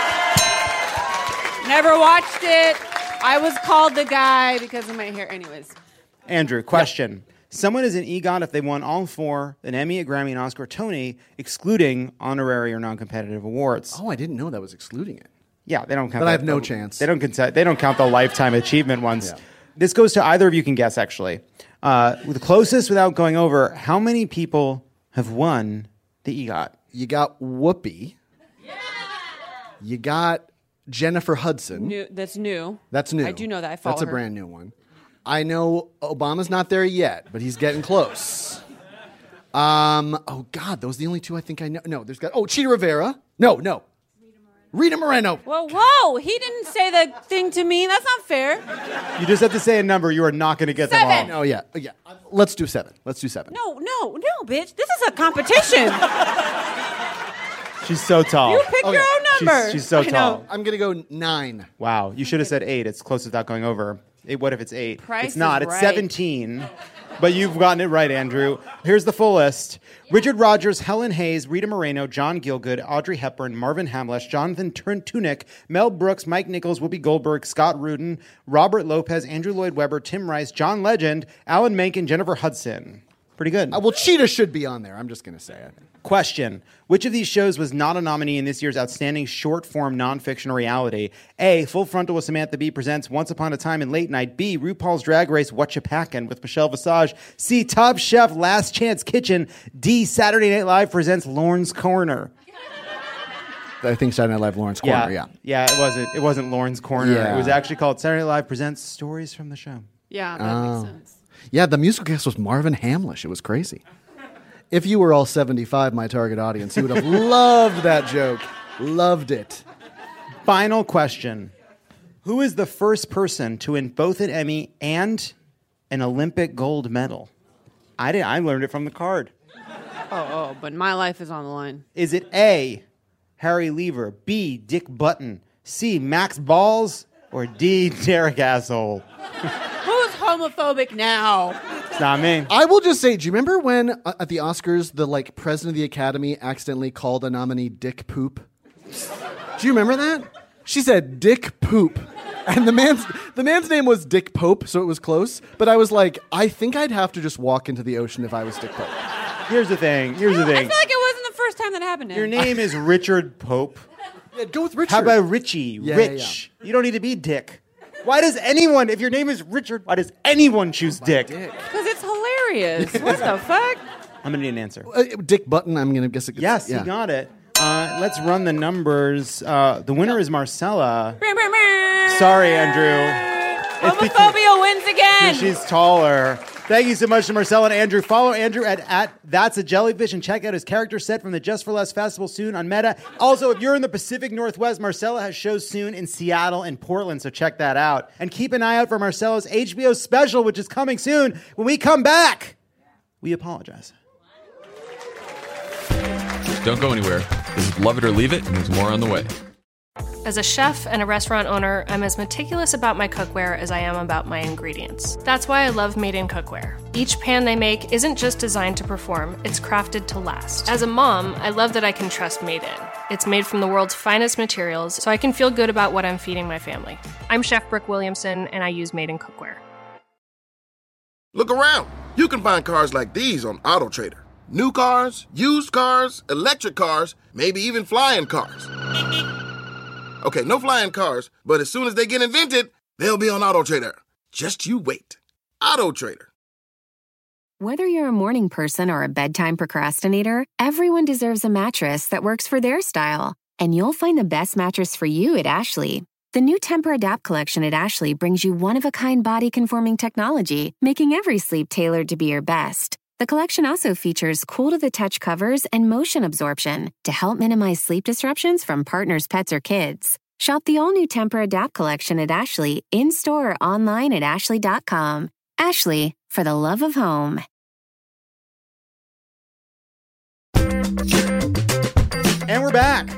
[SPEAKER 15] Never watched it. I was called the guy because of my hair. Anyways.
[SPEAKER 1] Andrew, question. Yeah. Someone is an EGOT if they won all 4, an Emmy, a Grammy, an Oscar, Tony, excluding honorary or non-competitive awards.
[SPEAKER 16] Oh, I didn't know that was excluding it.
[SPEAKER 1] Yeah, they don't count.
[SPEAKER 16] But I have no chance.
[SPEAKER 1] They don't count the lifetime achievement ones. Yeah. This goes to either of you can guess, actually. The closest without going over, how many people have won the EGOT?
[SPEAKER 16] You got Whoopi. Yeah. You got Jennifer Hudson.
[SPEAKER 15] That's new.
[SPEAKER 16] That's new.
[SPEAKER 15] I do know that. I follow
[SPEAKER 16] That's a brand new one. I know Obama's not there yet, but he's getting close. Oh, God, those are the only 2 I think I know. No, there's got... Oh, Cheetah Rivera. No. Rita Moreno.
[SPEAKER 15] Whoa. He didn't say the thing to me. That's not fair.
[SPEAKER 1] You just have to say a number. You are not going to get
[SPEAKER 15] 7.
[SPEAKER 1] them all.
[SPEAKER 16] Oh, yeah. Let's do 7.
[SPEAKER 15] No, bitch. This is a competition.
[SPEAKER 1] She's so tall.
[SPEAKER 15] You pick your own number.
[SPEAKER 1] She's so tall.
[SPEAKER 16] I'm going to go 9.
[SPEAKER 1] Wow. You should have said 8. It's close without going over. What if it's 8?
[SPEAKER 15] Price
[SPEAKER 1] it's not.
[SPEAKER 15] Is
[SPEAKER 1] it's
[SPEAKER 15] right.
[SPEAKER 1] 17. But you've gotten it right, Andrew. Here's the full list. Richard Rodgers, Helen Hayes, Rita Moreno, John Gielgud, Audrey Hepburn, Marvin Hamlisch, Jonathan Tunick, Mel Brooks, Mike Nichols, Whoopi Goldberg, Scott Rudin, Robert Lopez, Andrew Lloyd Webber, Tim Rice, John Legend, Alan Menken, Jennifer Hudson. Pretty good.
[SPEAKER 16] Well, Cheetah should be on there. I'm just going to say it.
[SPEAKER 1] Question. Which of these shows was not a nominee in this year's Outstanding Short-Form Nonfiction Reality? A, Full Frontal with Samantha Bee presents Once Upon a Time in Late Night. B, RuPaul's Drag Race Whatcha Packin' with Michelle Visage. C, Top Chef Last Chance Kitchen. D, Saturday Night Live presents Lorne's Corner.
[SPEAKER 16] I think Saturday Night Live Lawrence Corner, yeah.
[SPEAKER 1] Yeah, it wasn't Lawrence Corner.
[SPEAKER 16] Yeah.
[SPEAKER 1] It was actually called Saturday Night Live presents Stories from the Show.
[SPEAKER 15] Yeah, that makes sense.
[SPEAKER 16] Yeah, the musical guest was Marvin Hamlisch. It was crazy. If you were all 75, my target audience, you would have loved that joke. Loved it.
[SPEAKER 1] Final question. Who is the first person to win both an Emmy and an Olympic gold medal? I learned it from the card.
[SPEAKER 15] But my life is on the line.
[SPEAKER 1] Is it A, Harry Lever, B, Dick Button, C, Max Balls, or D, Derek Asshole?
[SPEAKER 15] Who's homophobic now?
[SPEAKER 1] It's not me.
[SPEAKER 16] I will just say, do you remember when at the Oscars the president of the Academy accidentally called a nominee Dick Poop? Do you remember that? She said Dick Poop. And the man's name was Dick Pope, so it was close. But I was like, I think I'd have to just walk into the ocean if I was Dick Pope.
[SPEAKER 1] Here's the thing.
[SPEAKER 15] I feel like it wasn't the first time that happened to him.
[SPEAKER 1] Your name is Richard Pope.
[SPEAKER 16] Yeah, go with Richard.
[SPEAKER 1] How about Richie?
[SPEAKER 16] Yeah,
[SPEAKER 1] Rich. You don't need to be Dick. Why does anyone, if your name is Richard, why does anyone choose Dick?
[SPEAKER 15] Because it's hilarious. What the fuck?
[SPEAKER 1] I'm going to need an answer.
[SPEAKER 16] Dick Button, I'm going to guess it.
[SPEAKER 1] Yes, you got it. Let's run the numbers. The winner is Marcella. Sorry, Andrew.
[SPEAKER 15] Homophobia wins again.
[SPEAKER 1] She's taller. Thank you so much to Marcella and Andrew. Follow Andrew at That's a Jellyfish and check out his character set from the Just for Less Festival soon on Meta. Also, if you're in the Pacific Northwest, Marcella has shows soon in Seattle and Portland, so check that out. And keep an eye out for Marcella's HBO special, which is coming soon. When we come back, we apologize.
[SPEAKER 8] Don't go anywhere. This is Love It or Leave It, and there's more on the way.
[SPEAKER 9] As a chef and a restaurant owner, I'm as meticulous about my cookware as I am about my ingredients. That's why I love Made in Cookware. Each pan they make isn't just designed to perform, it's crafted to last. As a mom, I love that I can trust Made In. It's made from the world's finest materials, so I can feel good about what I'm feeding my family. I'm Chef Brooke Williamson, and I use Made in Cookware.
[SPEAKER 10] Look around. You can find cars like these on AutoTrader. New cars, used cars, electric cars, maybe even flying cars. Okay, no flying cars, but as soon as they get invented, they'll be on AutoTrader. Just you wait. AutoTrader.
[SPEAKER 11] Whether you're a morning person or a bedtime procrastinator, everyone deserves a mattress that works for their style. And you'll find the best mattress for you at Ashley. The new Tempur-Adapt collection at Ashley brings you one-of-a-kind body-conforming technology, making every sleep tailored to be your best. The collection also features cool-to-the-touch covers and motion absorption to help minimize sleep disruptions from partners, pets, or kids. Shop the all-new Tempur-Adapt collection at Ashley, in-store or online at ashley.com. Ashley, for the love of home.
[SPEAKER 1] And we're back.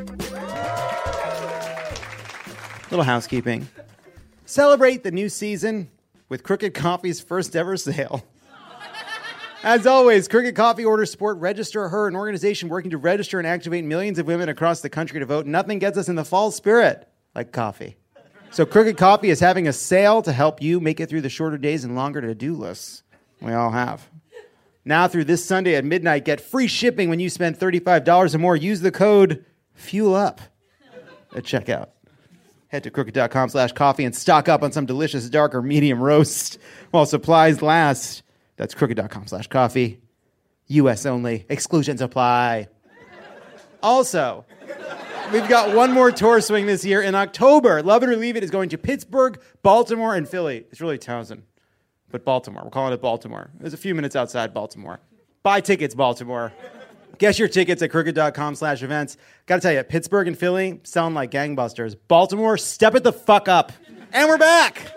[SPEAKER 1] Little housekeeping. Celebrate the new season with Crooked Coffee's first ever sale. As always, Crooked Coffee orders support Register Her, an organization working to register and activate millions of women across the country to vote. Nothing gets us in the fall spirit like coffee. So Crooked Coffee is having a sale to help you make it through the shorter days and longer to-do lists we all have. Now through this Sunday at midnight, get free shipping when you spend $35 or more. Use the code FUELUP at checkout. Head to crooked.com/coffee and stock up on some delicious dark or medium roast while supplies last. That's crooked.com/coffee. U.S. only. Exclusions apply. Also, we've got one more tour swing this year. In October, Love It or Leave It is going to Pittsburgh, Baltimore, and Philly. It's really Townsend, but Baltimore. We're calling it Baltimore. There's a few minutes outside Baltimore. Buy tickets, Baltimore. Get your tickets at crooked.com/events. Got to tell you, Pittsburgh and Philly sound like gangbusters. Baltimore, step it the fuck up. And we're back.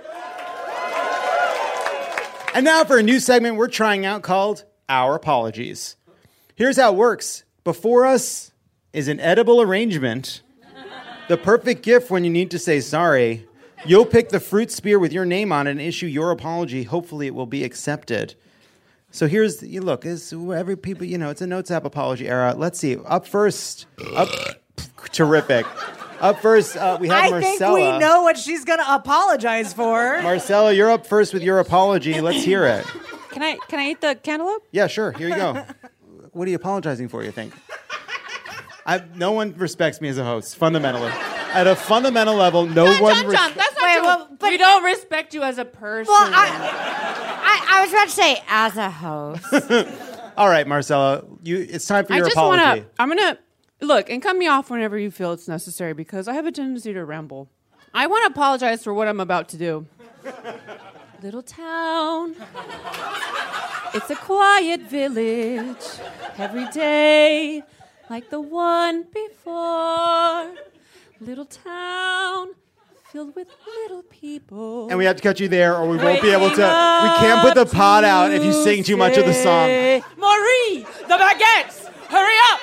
[SPEAKER 1] And now for a new segment we're trying out called Our Apologies. Here's how it works. Before us is an edible arrangement, the perfect gift when you need to say sorry. You'll pick the fruit spear with your name on it and issue your apology. Hopefully it will be accepted. So here's, you look, every people, it's a Notes app apology era. Let's see. Up first, terrific. Up first, we have Marcella.
[SPEAKER 14] I think we know what she's going to apologize for.
[SPEAKER 1] Marcella, you're up first with your apology. Let's hear it.
[SPEAKER 15] Can I eat the cantaloupe?
[SPEAKER 1] Yeah, sure. Here you go. What are you apologizing for, you think? No one respects me as a host, fundamentally. At a fundamental level, no one...
[SPEAKER 15] John, that's not true. We don't respect you as a person.
[SPEAKER 4] Well, I was about to say, as a host.
[SPEAKER 1] All right, Marcella, it's time for your apology.
[SPEAKER 15] I'm going to... Look, and cut me off whenever you feel it's necessary because I have a tendency to ramble. I want to apologize for what I'm about to do. Little town. It's a quiet village. Every day like the one before. Little town filled with little people.
[SPEAKER 1] And we have to cut you there, or we won't be able to. We can't put the pod out if you sing too much of the song.
[SPEAKER 12] Marie, the baguettes, hurry up!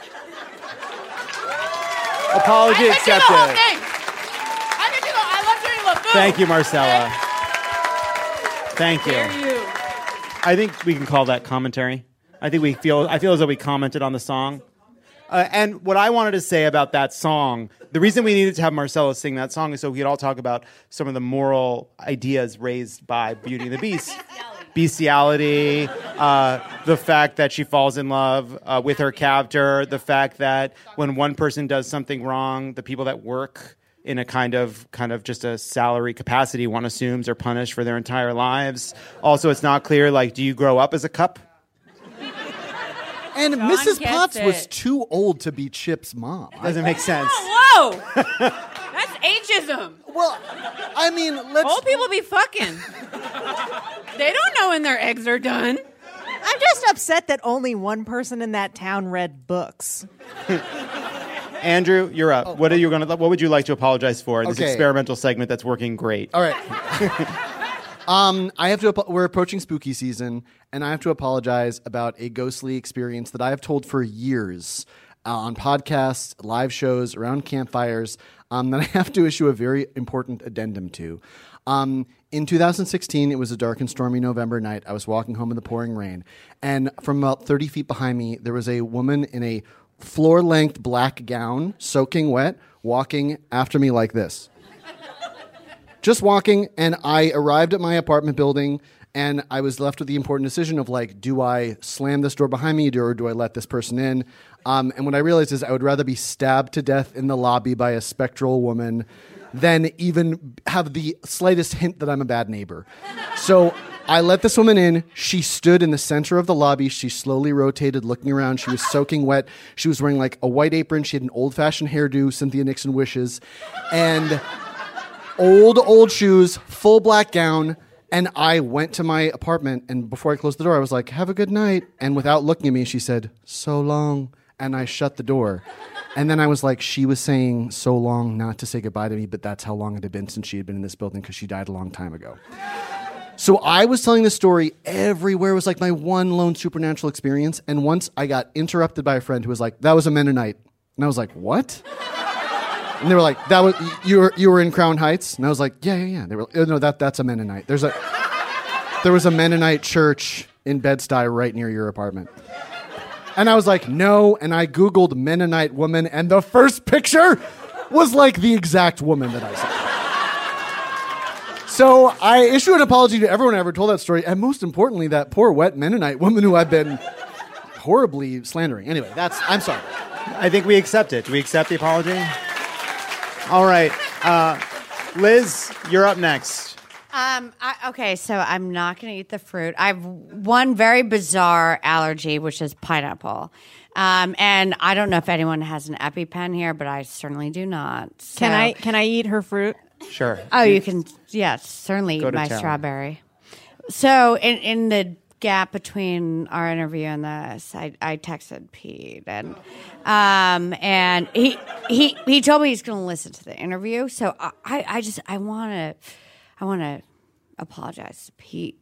[SPEAKER 1] Apology
[SPEAKER 12] I
[SPEAKER 1] accepted.
[SPEAKER 12] can do the whole thing. I love doing the food.
[SPEAKER 1] Thank you, Marcella. Thank you.
[SPEAKER 12] Dare you.
[SPEAKER 1] I think we can call that commentary. I feel as though we commented on the song. And what I wanted to say about that song, the reason we needed to have Marcella sing that song is so we could all talk about some of the moral ideas raised by Beauty and the Beast. Bestiality, the fact that she falls in love with her captor, the fact that when one person does something wrong, the people that work in a kind of just a salary capacity, one assumes, are punished for their entire lives. Also, it's not clear, like, do you grow up as a cup?
[SPEAKER 16] And
[SPEAKER 15] John
[SPEAKER 16] Mrs.
[SPEAKER 15] gets
[SPEAKER 16] Potts
[SPEAKER 15] it.
[SPEAKER 16] was too old to be Chip's mom.
[SPEAKER 1] Doesn't make sense.
[SPEAKER 15] Whoa! That's ageism.
[SPEAKER 16] Well, I mean,
[SPEAKER 15] Old people be fucking. They don't know when their eggs are done.
[SPEAKER 14] I'm just upset that only one person in that town read books.
[SPEAKER 1] Andrew, you're up. What would you like to apologize for in this
[SPEAKER 16] Okay.
[SPEAKER 1] experimental segment that's working great?
[SPEAKER 16] All right. We're approaching spooky season, and I have to apologize about a ghostly experience that I have told for years on podcasts, live shows, around campfires, that I have to issue a very important addendum to. In 2016, it was a dark and stormy November night. I was walking home in the pouring rain, and from about 30 feet behind me, there was a woman in a floor-length black gown, soaking wet, walking after me like this. Just walking, and I arrived at my apartment building, and I was left with the important decision of, like, do I slam this door behind me, or do I let this person in? And what I realized is I would rather be stabbed to death in the lobby by a spectral woman than even have the slightest hint that I'm a bad neighbor. So I let this woman in. She stood in the center of the lobby. She slowly rotated, looking around. She was soaking wet. She was wearing, like, a white apron. She had an old-fashioned hairdo, Cynthia Nixon wishes, and old shoes, full black gown, and I went to my apartment, and before I closed the door, I was like, have a good night. And without looking at me, she said, so long, and I shut the door. And then I was like, she was saying so long not to say goodbye to me, but that's how long it had been since she had been in this building because she died a long time ago. So I was telling this story everywhere. It was like my one lone supernatural experience, and once I got interrupted by a friend who was like, that was a Mennonite. And I was like, what? And they were like, "That was you were in Crown Heights," and I was like, "Yeah." They were, "No, that's a Mennonite. There was a Mennonite church in Bed-Stuy right near your apartment." And I was like, "No," and I Googled Mennonite woman, and the first picture was like the exact woman that I saw. So I issue an apology to everyone I ever told that story, and most importantly, that poor wet Mennonite woman who I've been horribly slandering. Anyway, I'm sorry.
[SPEAKER 1] I think we accept it. Do we accept the apology? All right. Liz, you're up next.
[SPEAKER 4] Okay, so I'm not going to eat the fruit. I have one very bizarre allergy, which is pineapple. And I don't know if anyone has an EpiPen here, but I certainly do not. So.
[SPEAKER 14] Can I eat her fruit?
[SPEAKER 1] Sure.
[SPEAKER 4] Oh, you can, yes, certainly
[SPEAKER 1] Go
[SPEAKER 4] eat
[SPEAKER 1] to
[SPEAKER 4] my
[SPEAKER 1] town.
[SPEAKER 4] strawberry. So in the gap between our interview and this, I texted Pete, and he told me he's going to listen to the interview. So I want to apologize to Pete,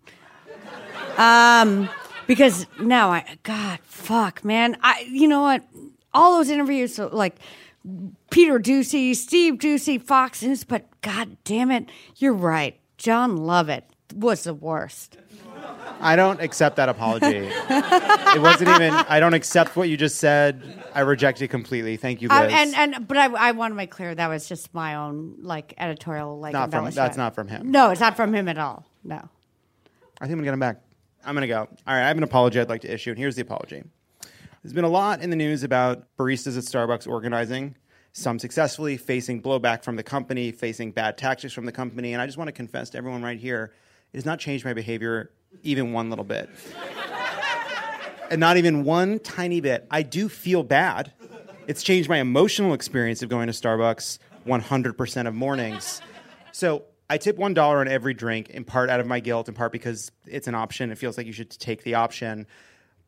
[SPEAKER 4] because no, God, fuck, man, you know what? All those interviews, so like Peter Ducey, Steve Ducey, Fox News, but God damn it, you're right. John Lovett was the worst.
[SPEAKER 1] I don't accept that apology. It wasn't even. I don't accept what you just said. I reject it completely. Thank you, Liz.
[SPEAKER 4] But I want to make clear that was just my own like editorial like embellishment.
[SPEAKER 1] That's not from him.
[SPEAKER 4] No, it's not from him at all. No.
[SPEAKER 1] I think I'm gonna get him back. I'm gonna go. All right, I have an apology I'd like to issue, and here's the apology. There's been a lot in the news about baristas at Starbucks organizing, some successfully, facing blowback from the company, facing bad tactics from the company, and I just want to confess to everyone right here, it has not changed my behavior even one little bit. And not even one tiny bit. I do feel bad. It's changed my emotional experience of going to Starbucks 100% of mornings. So I tip $1 on every drink, in part out of my guilt, in part because it's an option. It feels like you should take the option.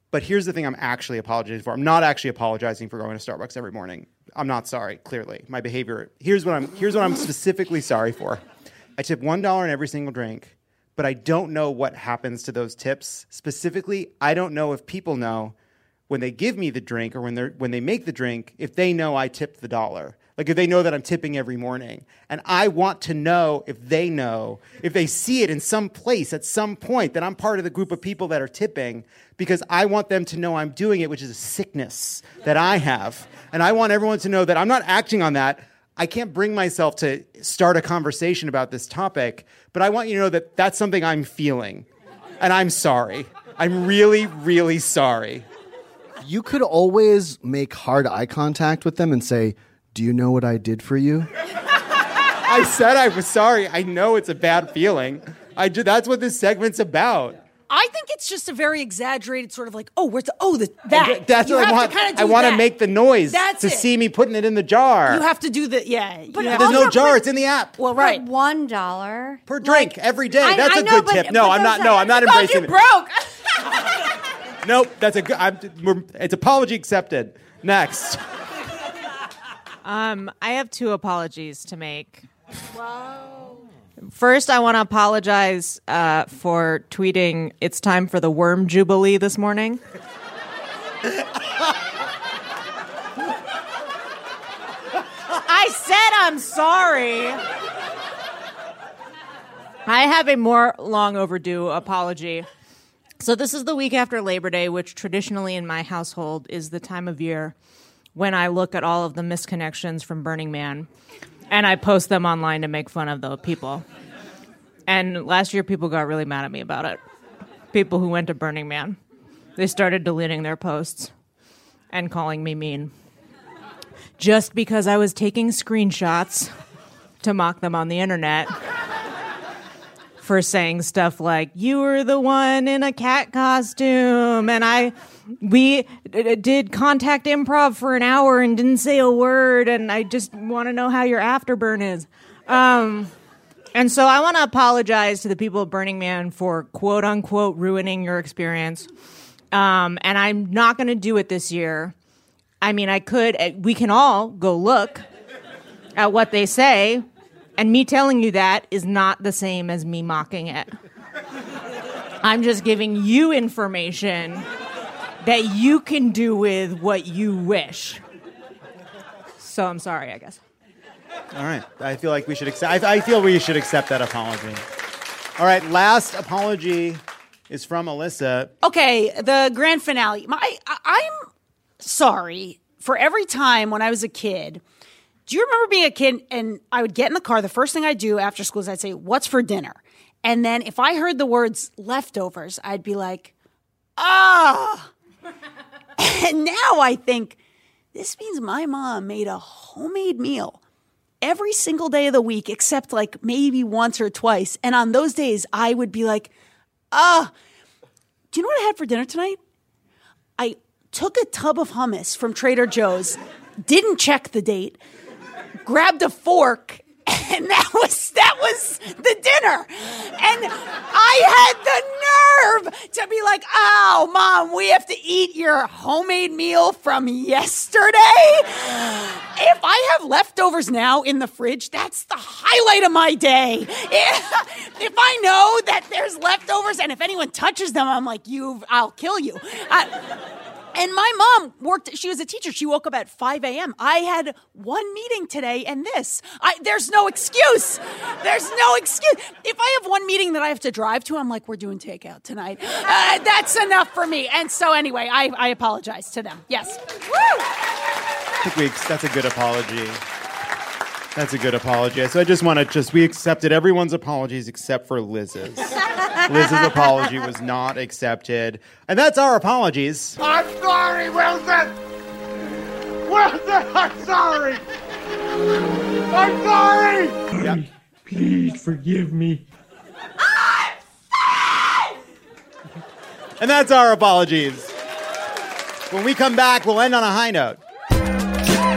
[SPEAKER 1] But here's the thing I'm actually apologizing for. I'm not actually apologizing for going to Starbucks every morning. I'm not sorry, clearly. My behavior, here's what I'm specifically sorry for. I tip $1 in every single drink, but I don't know what happens to those tips. Specifically, I don't know if people know when they give me the drink or when they make the drink, if they know I tipped the $1. Like if they know that I'm tipping every morning. And I want to know, if they see it in some place at some point, that I'm part of the group of people that are tipping, because I want them to know I'm doing it, which is a sickness that I have. And I want everyone to know that I'm not acting on that. I can't bring myself to start a conversation about this topic, but I want you to know that that's something I'm feeling. And I'm sorry. I'm really, really sorry.
[SPEAKER 16] You could always make hard eye contact with them and say, "Do you know what I did for you?"
[SPEAKER 1] I said I was sorry. I know it's a bad feeling. That's what this segment's about.
[SPEAKER 12] I think it's just a very exaggerated sort of like, that.
[SPEAKER 1] That's
[SPEAKER 12] You
[SPEAKER 1] what I
[SPEAKER 12] have
[SPEAKER 1] want.
[SPEAKER 12] to kind of
[SPEAKER 1] I
[SPEAKER 12] do
[SPEAKER 1] want to
[SPEAKER 12] that.
[SPEAKER 1] make the noise
[SPEAKER 12] That's
[SPEAKER 1] to
[SPEAKER 12] it.
[SPEAKER 1] see me putting it in the jar.
[SPEAKER 12] You have to do the, yeah.
[SPEAKER 4] But
[SPEAKER 12] you have
[SPEAKER 1] There's
[SPEAKER 12] to-
[SPEAKER 1] no jar. It's in the app.
[SPEAKER 12] Well, right.
[SPEAKER 4] But $1
[SPEAKER 1] Per drink every day.
[SPEAKER 4] I
[SPEAKER 1] That's a
[SPEAKER 4] know,
[SPEAKER 1] good
[SPEAKER 4] but-
[SPEAKER 1] tip.
[SPEAKER 4] but
[SPEAKER 1] No, I'm not.
[SPEAKER 4] those
[SPEAKER 1] No,
[SPEAKER 4] are-
[SPEAKER 1] I'm not
[SPEAKER 12] God,
[SPEAKER 1] embracing
[SPEAKER 12] you
[SPEAKER 1] it.
[SPEAKER 12] broke.
[SPEAKER 1] Nope. That's a good. It's apology accepted. Next.
[SPEAKER 14] I have 2 apologies to make. First, I want to apologize for tweeting "It's time for the worm jubilee" this morning. I said I'm sorry. I have a more long overdue apology. So this is the week after Labor Day, which traditionally in my household is the time of year when I look at all of the misconnections from Burning Man and I post them online to make fun of the people. And last year people got really mad at me about it. People who went to Burning Man. They started deleting their posts and calling me mean. Just because I was taking screenshots to mock them on the internet for saying stuff like, "You were the one in a cat costume," and we did contact improv for an hour and didn't say a word, and I just want to know how your afterburn is. And so I want to apologize to the people of Burning Man for quote unquote ruining your experience. And I'm not going to do it this year. I mean, we can all go look at what they say, and me telling you that is not the same as me mocking it. I'm just giving you information that you can do with what you wish. So I'm sorry, I guess.
[SPEAKER 1] All right. I feel like we should accept. I feel we should accept that apology. All right. Last apology is from Alyssa.
[SPEAKER 12] Okay, the grand finale. I'm sorry for every time when I was a kid. Do you remember being a kid and I would get in the car, the first thing I'd do after school is I'd say, "What's for dinner?" And then if I heard the words leftovers, I'd be like, "Ah." And now I think, this means my mom made a homemade meal every single day of the week, except like maybe once or twice. And on those days, I would be like, "Ah, do you know what I had for dinner tonight? I took a tub of hummus from Trader Joe's, didn't check the date, grabbed a fork, and that was the dinner." And I had the nerve to be like, "Oh, Mom, we have to eat your homemade meal from yesterday." If I have leftovers now in the fridge, that's the highlight of my day. If I know that there's leftovers and if anyone touches them, I'm like, I'll kill you. And my mom she was a teacher. She woke up at 5 a.m. I had one meeting today and this. There's no excuse. There's no excuse. If I have one meeting that I have to drive to, I'm like, we're doing takeout tonight. That's enough for me. And so anyway, I apologize to them. Yes. Woo!
[SPEAKER 1] I think that's a good apology. That's a good apology. So I just want to we accepted everyone's apologies except for Liz's. Liz's apology was not accepted. And that's our apologies.
[SPEAKER 2] I'm sorry, Wilson! Wilson, I'm sorry! I'm sorry!
[SPEAKER 1] Yep.
[SPEAKER 2] Please forgive me.
[SPEAKER 1] And that's our apologies. When we come back, we'll end on a high note.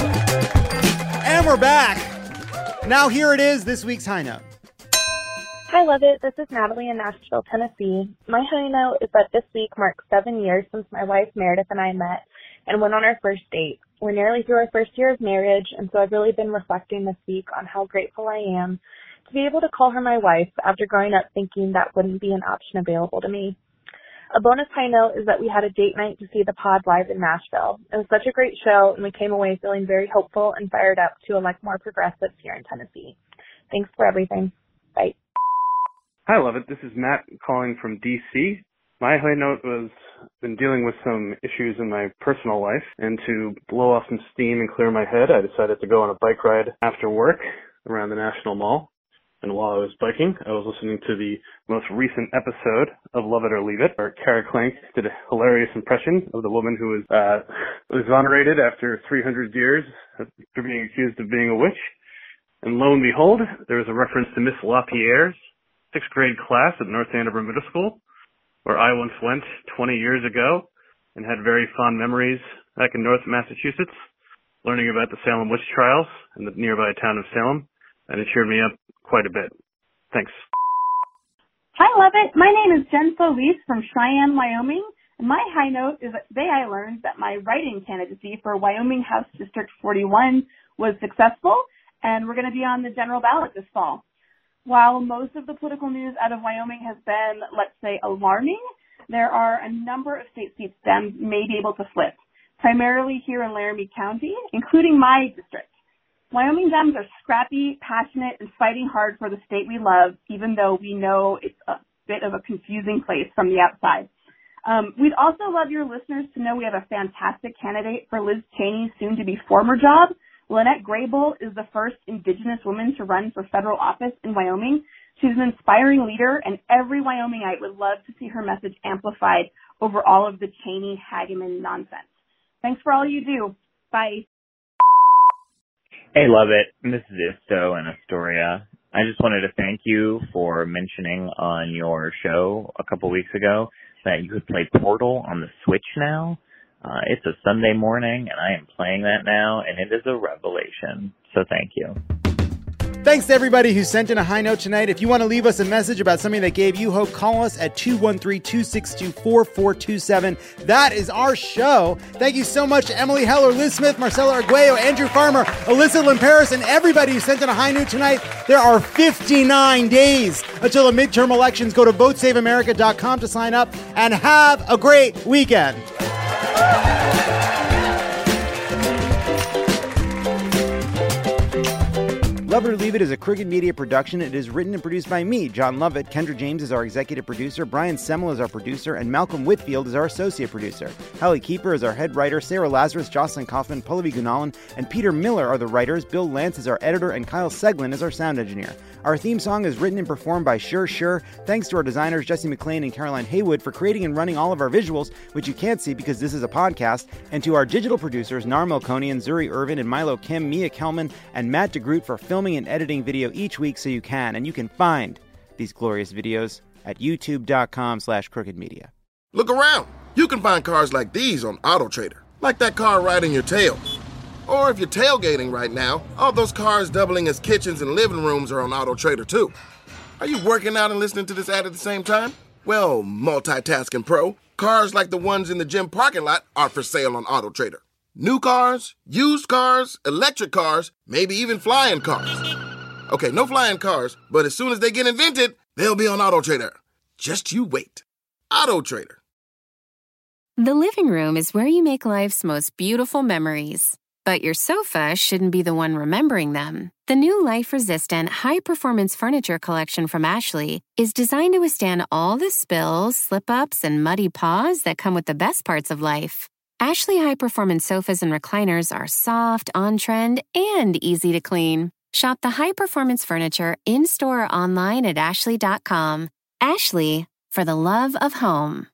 [SPEAKER 1] And we're back. Now here it is, this week's high note.
[SPEAKER 17] Hi, Love It. This is Natalie in Nashville, Tennessee. My high note is that this week marks 7 years since my wife Meredith and I met and went on our first date. We're nearly through our first year of marriage, and so I've really been reflecting this week on how grateful I am to be able to call her my wife after growing up thinking that wouldn't be an option available to me. A bonus high note is that we had a date night to see the pod live in Nashville. It was such a great show, and we came away feeling very hopeful and fired up to elect more progressives here in Tennessee. Thanks for everything. Bye.
[SPEAKER 18] Hi, Love It. This is Matt calling from D.C. My high note was been dealing with some issues in my personal life, and to blow off some steam and clear my head, I decided to go on a bike ride after work around the National Mall. And while I was biking, I was listening to the most recent episode of Love It or Leave It, where Kara Clank did a hilarious impression of the woman who was exonerated after 300 years after being accused of being a witch. And lo and behold, there was a reference to Miss LaPierre's 6th grade class at North Andover Middle School, where I once went 20 years ago and had very fond memories back in North Massachusetts, learning about the Salem witch trials in the nearby town of Salem, and it cheered me up quite a bit. Thanks.
[SPEAKER 19] Hi, Love It. My name is Jen Solis from Cheyenne, Wyoming, and my high note is that today I learned that my write-in candidacy for Wyoming House District 41 was successful, and we're going to be on the general ballot this fall. While most of the political news out of Wyoming has been, let's say, alarming, there are a number of state seats Dems may be able to flip, primarily here in Laramie County, including my district. Wyoming Dems are scrappy, passionate, and fighting hard for the state we love, even though we know it's a bit of a confusing place from the outside. We'd also love your listeners to know we have a fantastic candidate for Liz Cheney's soon-to-be former job. Lynette Graybull is the first Indigenous woman to run for federal office in Wyoming. She's an inspiring leader, and every Wyomingite would love to see her message amplified over all of the Cheney-Hageman nonsense. Thanks for all you do. Bye.
[SPEAKER 20] Hey, Love It. This is Isto in Astoria. I just wanted to thank you for mentioning on your show a couple weeks ago that you could play Portal on the Switch now. It's a Sunday morning, and I am playing that now, and it is a revelation. So thank you.
[SPEAKER 1] Thanks to everybody who sent in a high note tonight. If you want to leave us a message about something that gave you hope, call us at 213-262-4427. That is our show. Thank you so much to Emily Heller, Liz Smith, Marcelo Arguello, Andrew Farmer, Alyssa Limperis, and everybody who sent in a high note tonight. There are 59 days until the midterm elections. Go to votesaveamerica.com to sign up, and have a great weekend. Love It or Leave It is a Crooked Media production. It is written and produced by me, John Lovett. Kendra James is our executive producer. Brian Semmel is our producer. And Malcolm Whitfield is our associate producer. Hallie Keeper is our head writer. Sarah Lazarus, Jocelyn Kaufman, Pallavi Gunalan, and Peter Miller are the writers. Bill Lance is our editor. And Kyle Seglin is our sound engineer. Our theme song is written and performed by Sure Sure. Thanks to our designers, Jesse McLean and Caroline Haywood, for creating and running all of our visuals, which you can't see because this is a podcast. And to our digital producers, Nar Melkonian, Zuri Irvin, and Milo Kim, Mia Kelman, and Matt DeGroot for filming and editing video each week so you can. And you can find these glorious videos at youtube.com/crookedmedia.
[SPEAKER 10] Look around. You can find cars like these on AutoTrader, like that car riding your tail. Or if you're tailgating right now, all those cars doubling as kitchens and living rooms are on AutoTrader too. Are you working out and listening to this ad at the same time? Well, multitasking pro, cars like the ones in the gym parking lot are for sale on AutoTrader. New cars, used cars, electric cars, maybe even flying cars. Okay, no flying cars, but as soon as they get invented, they'll be on AutoTrader. Just you wait. AutoTrader.
[SPEAKER 11] The living room is where you make life's most beautiful memories. But your sofa shouldn't be the one remembering them. The new life-resistant, high-performance furniture collection from Ashley is designed to withstand all the spills, slip-ups, and muddy paws that come with the best parts of life. Ashley high-performance sofas and recliners are soft, on-trend, and easy to clean. Shop the high-performance furniture in-store or online at ashley.com. Ashley, for the love of home.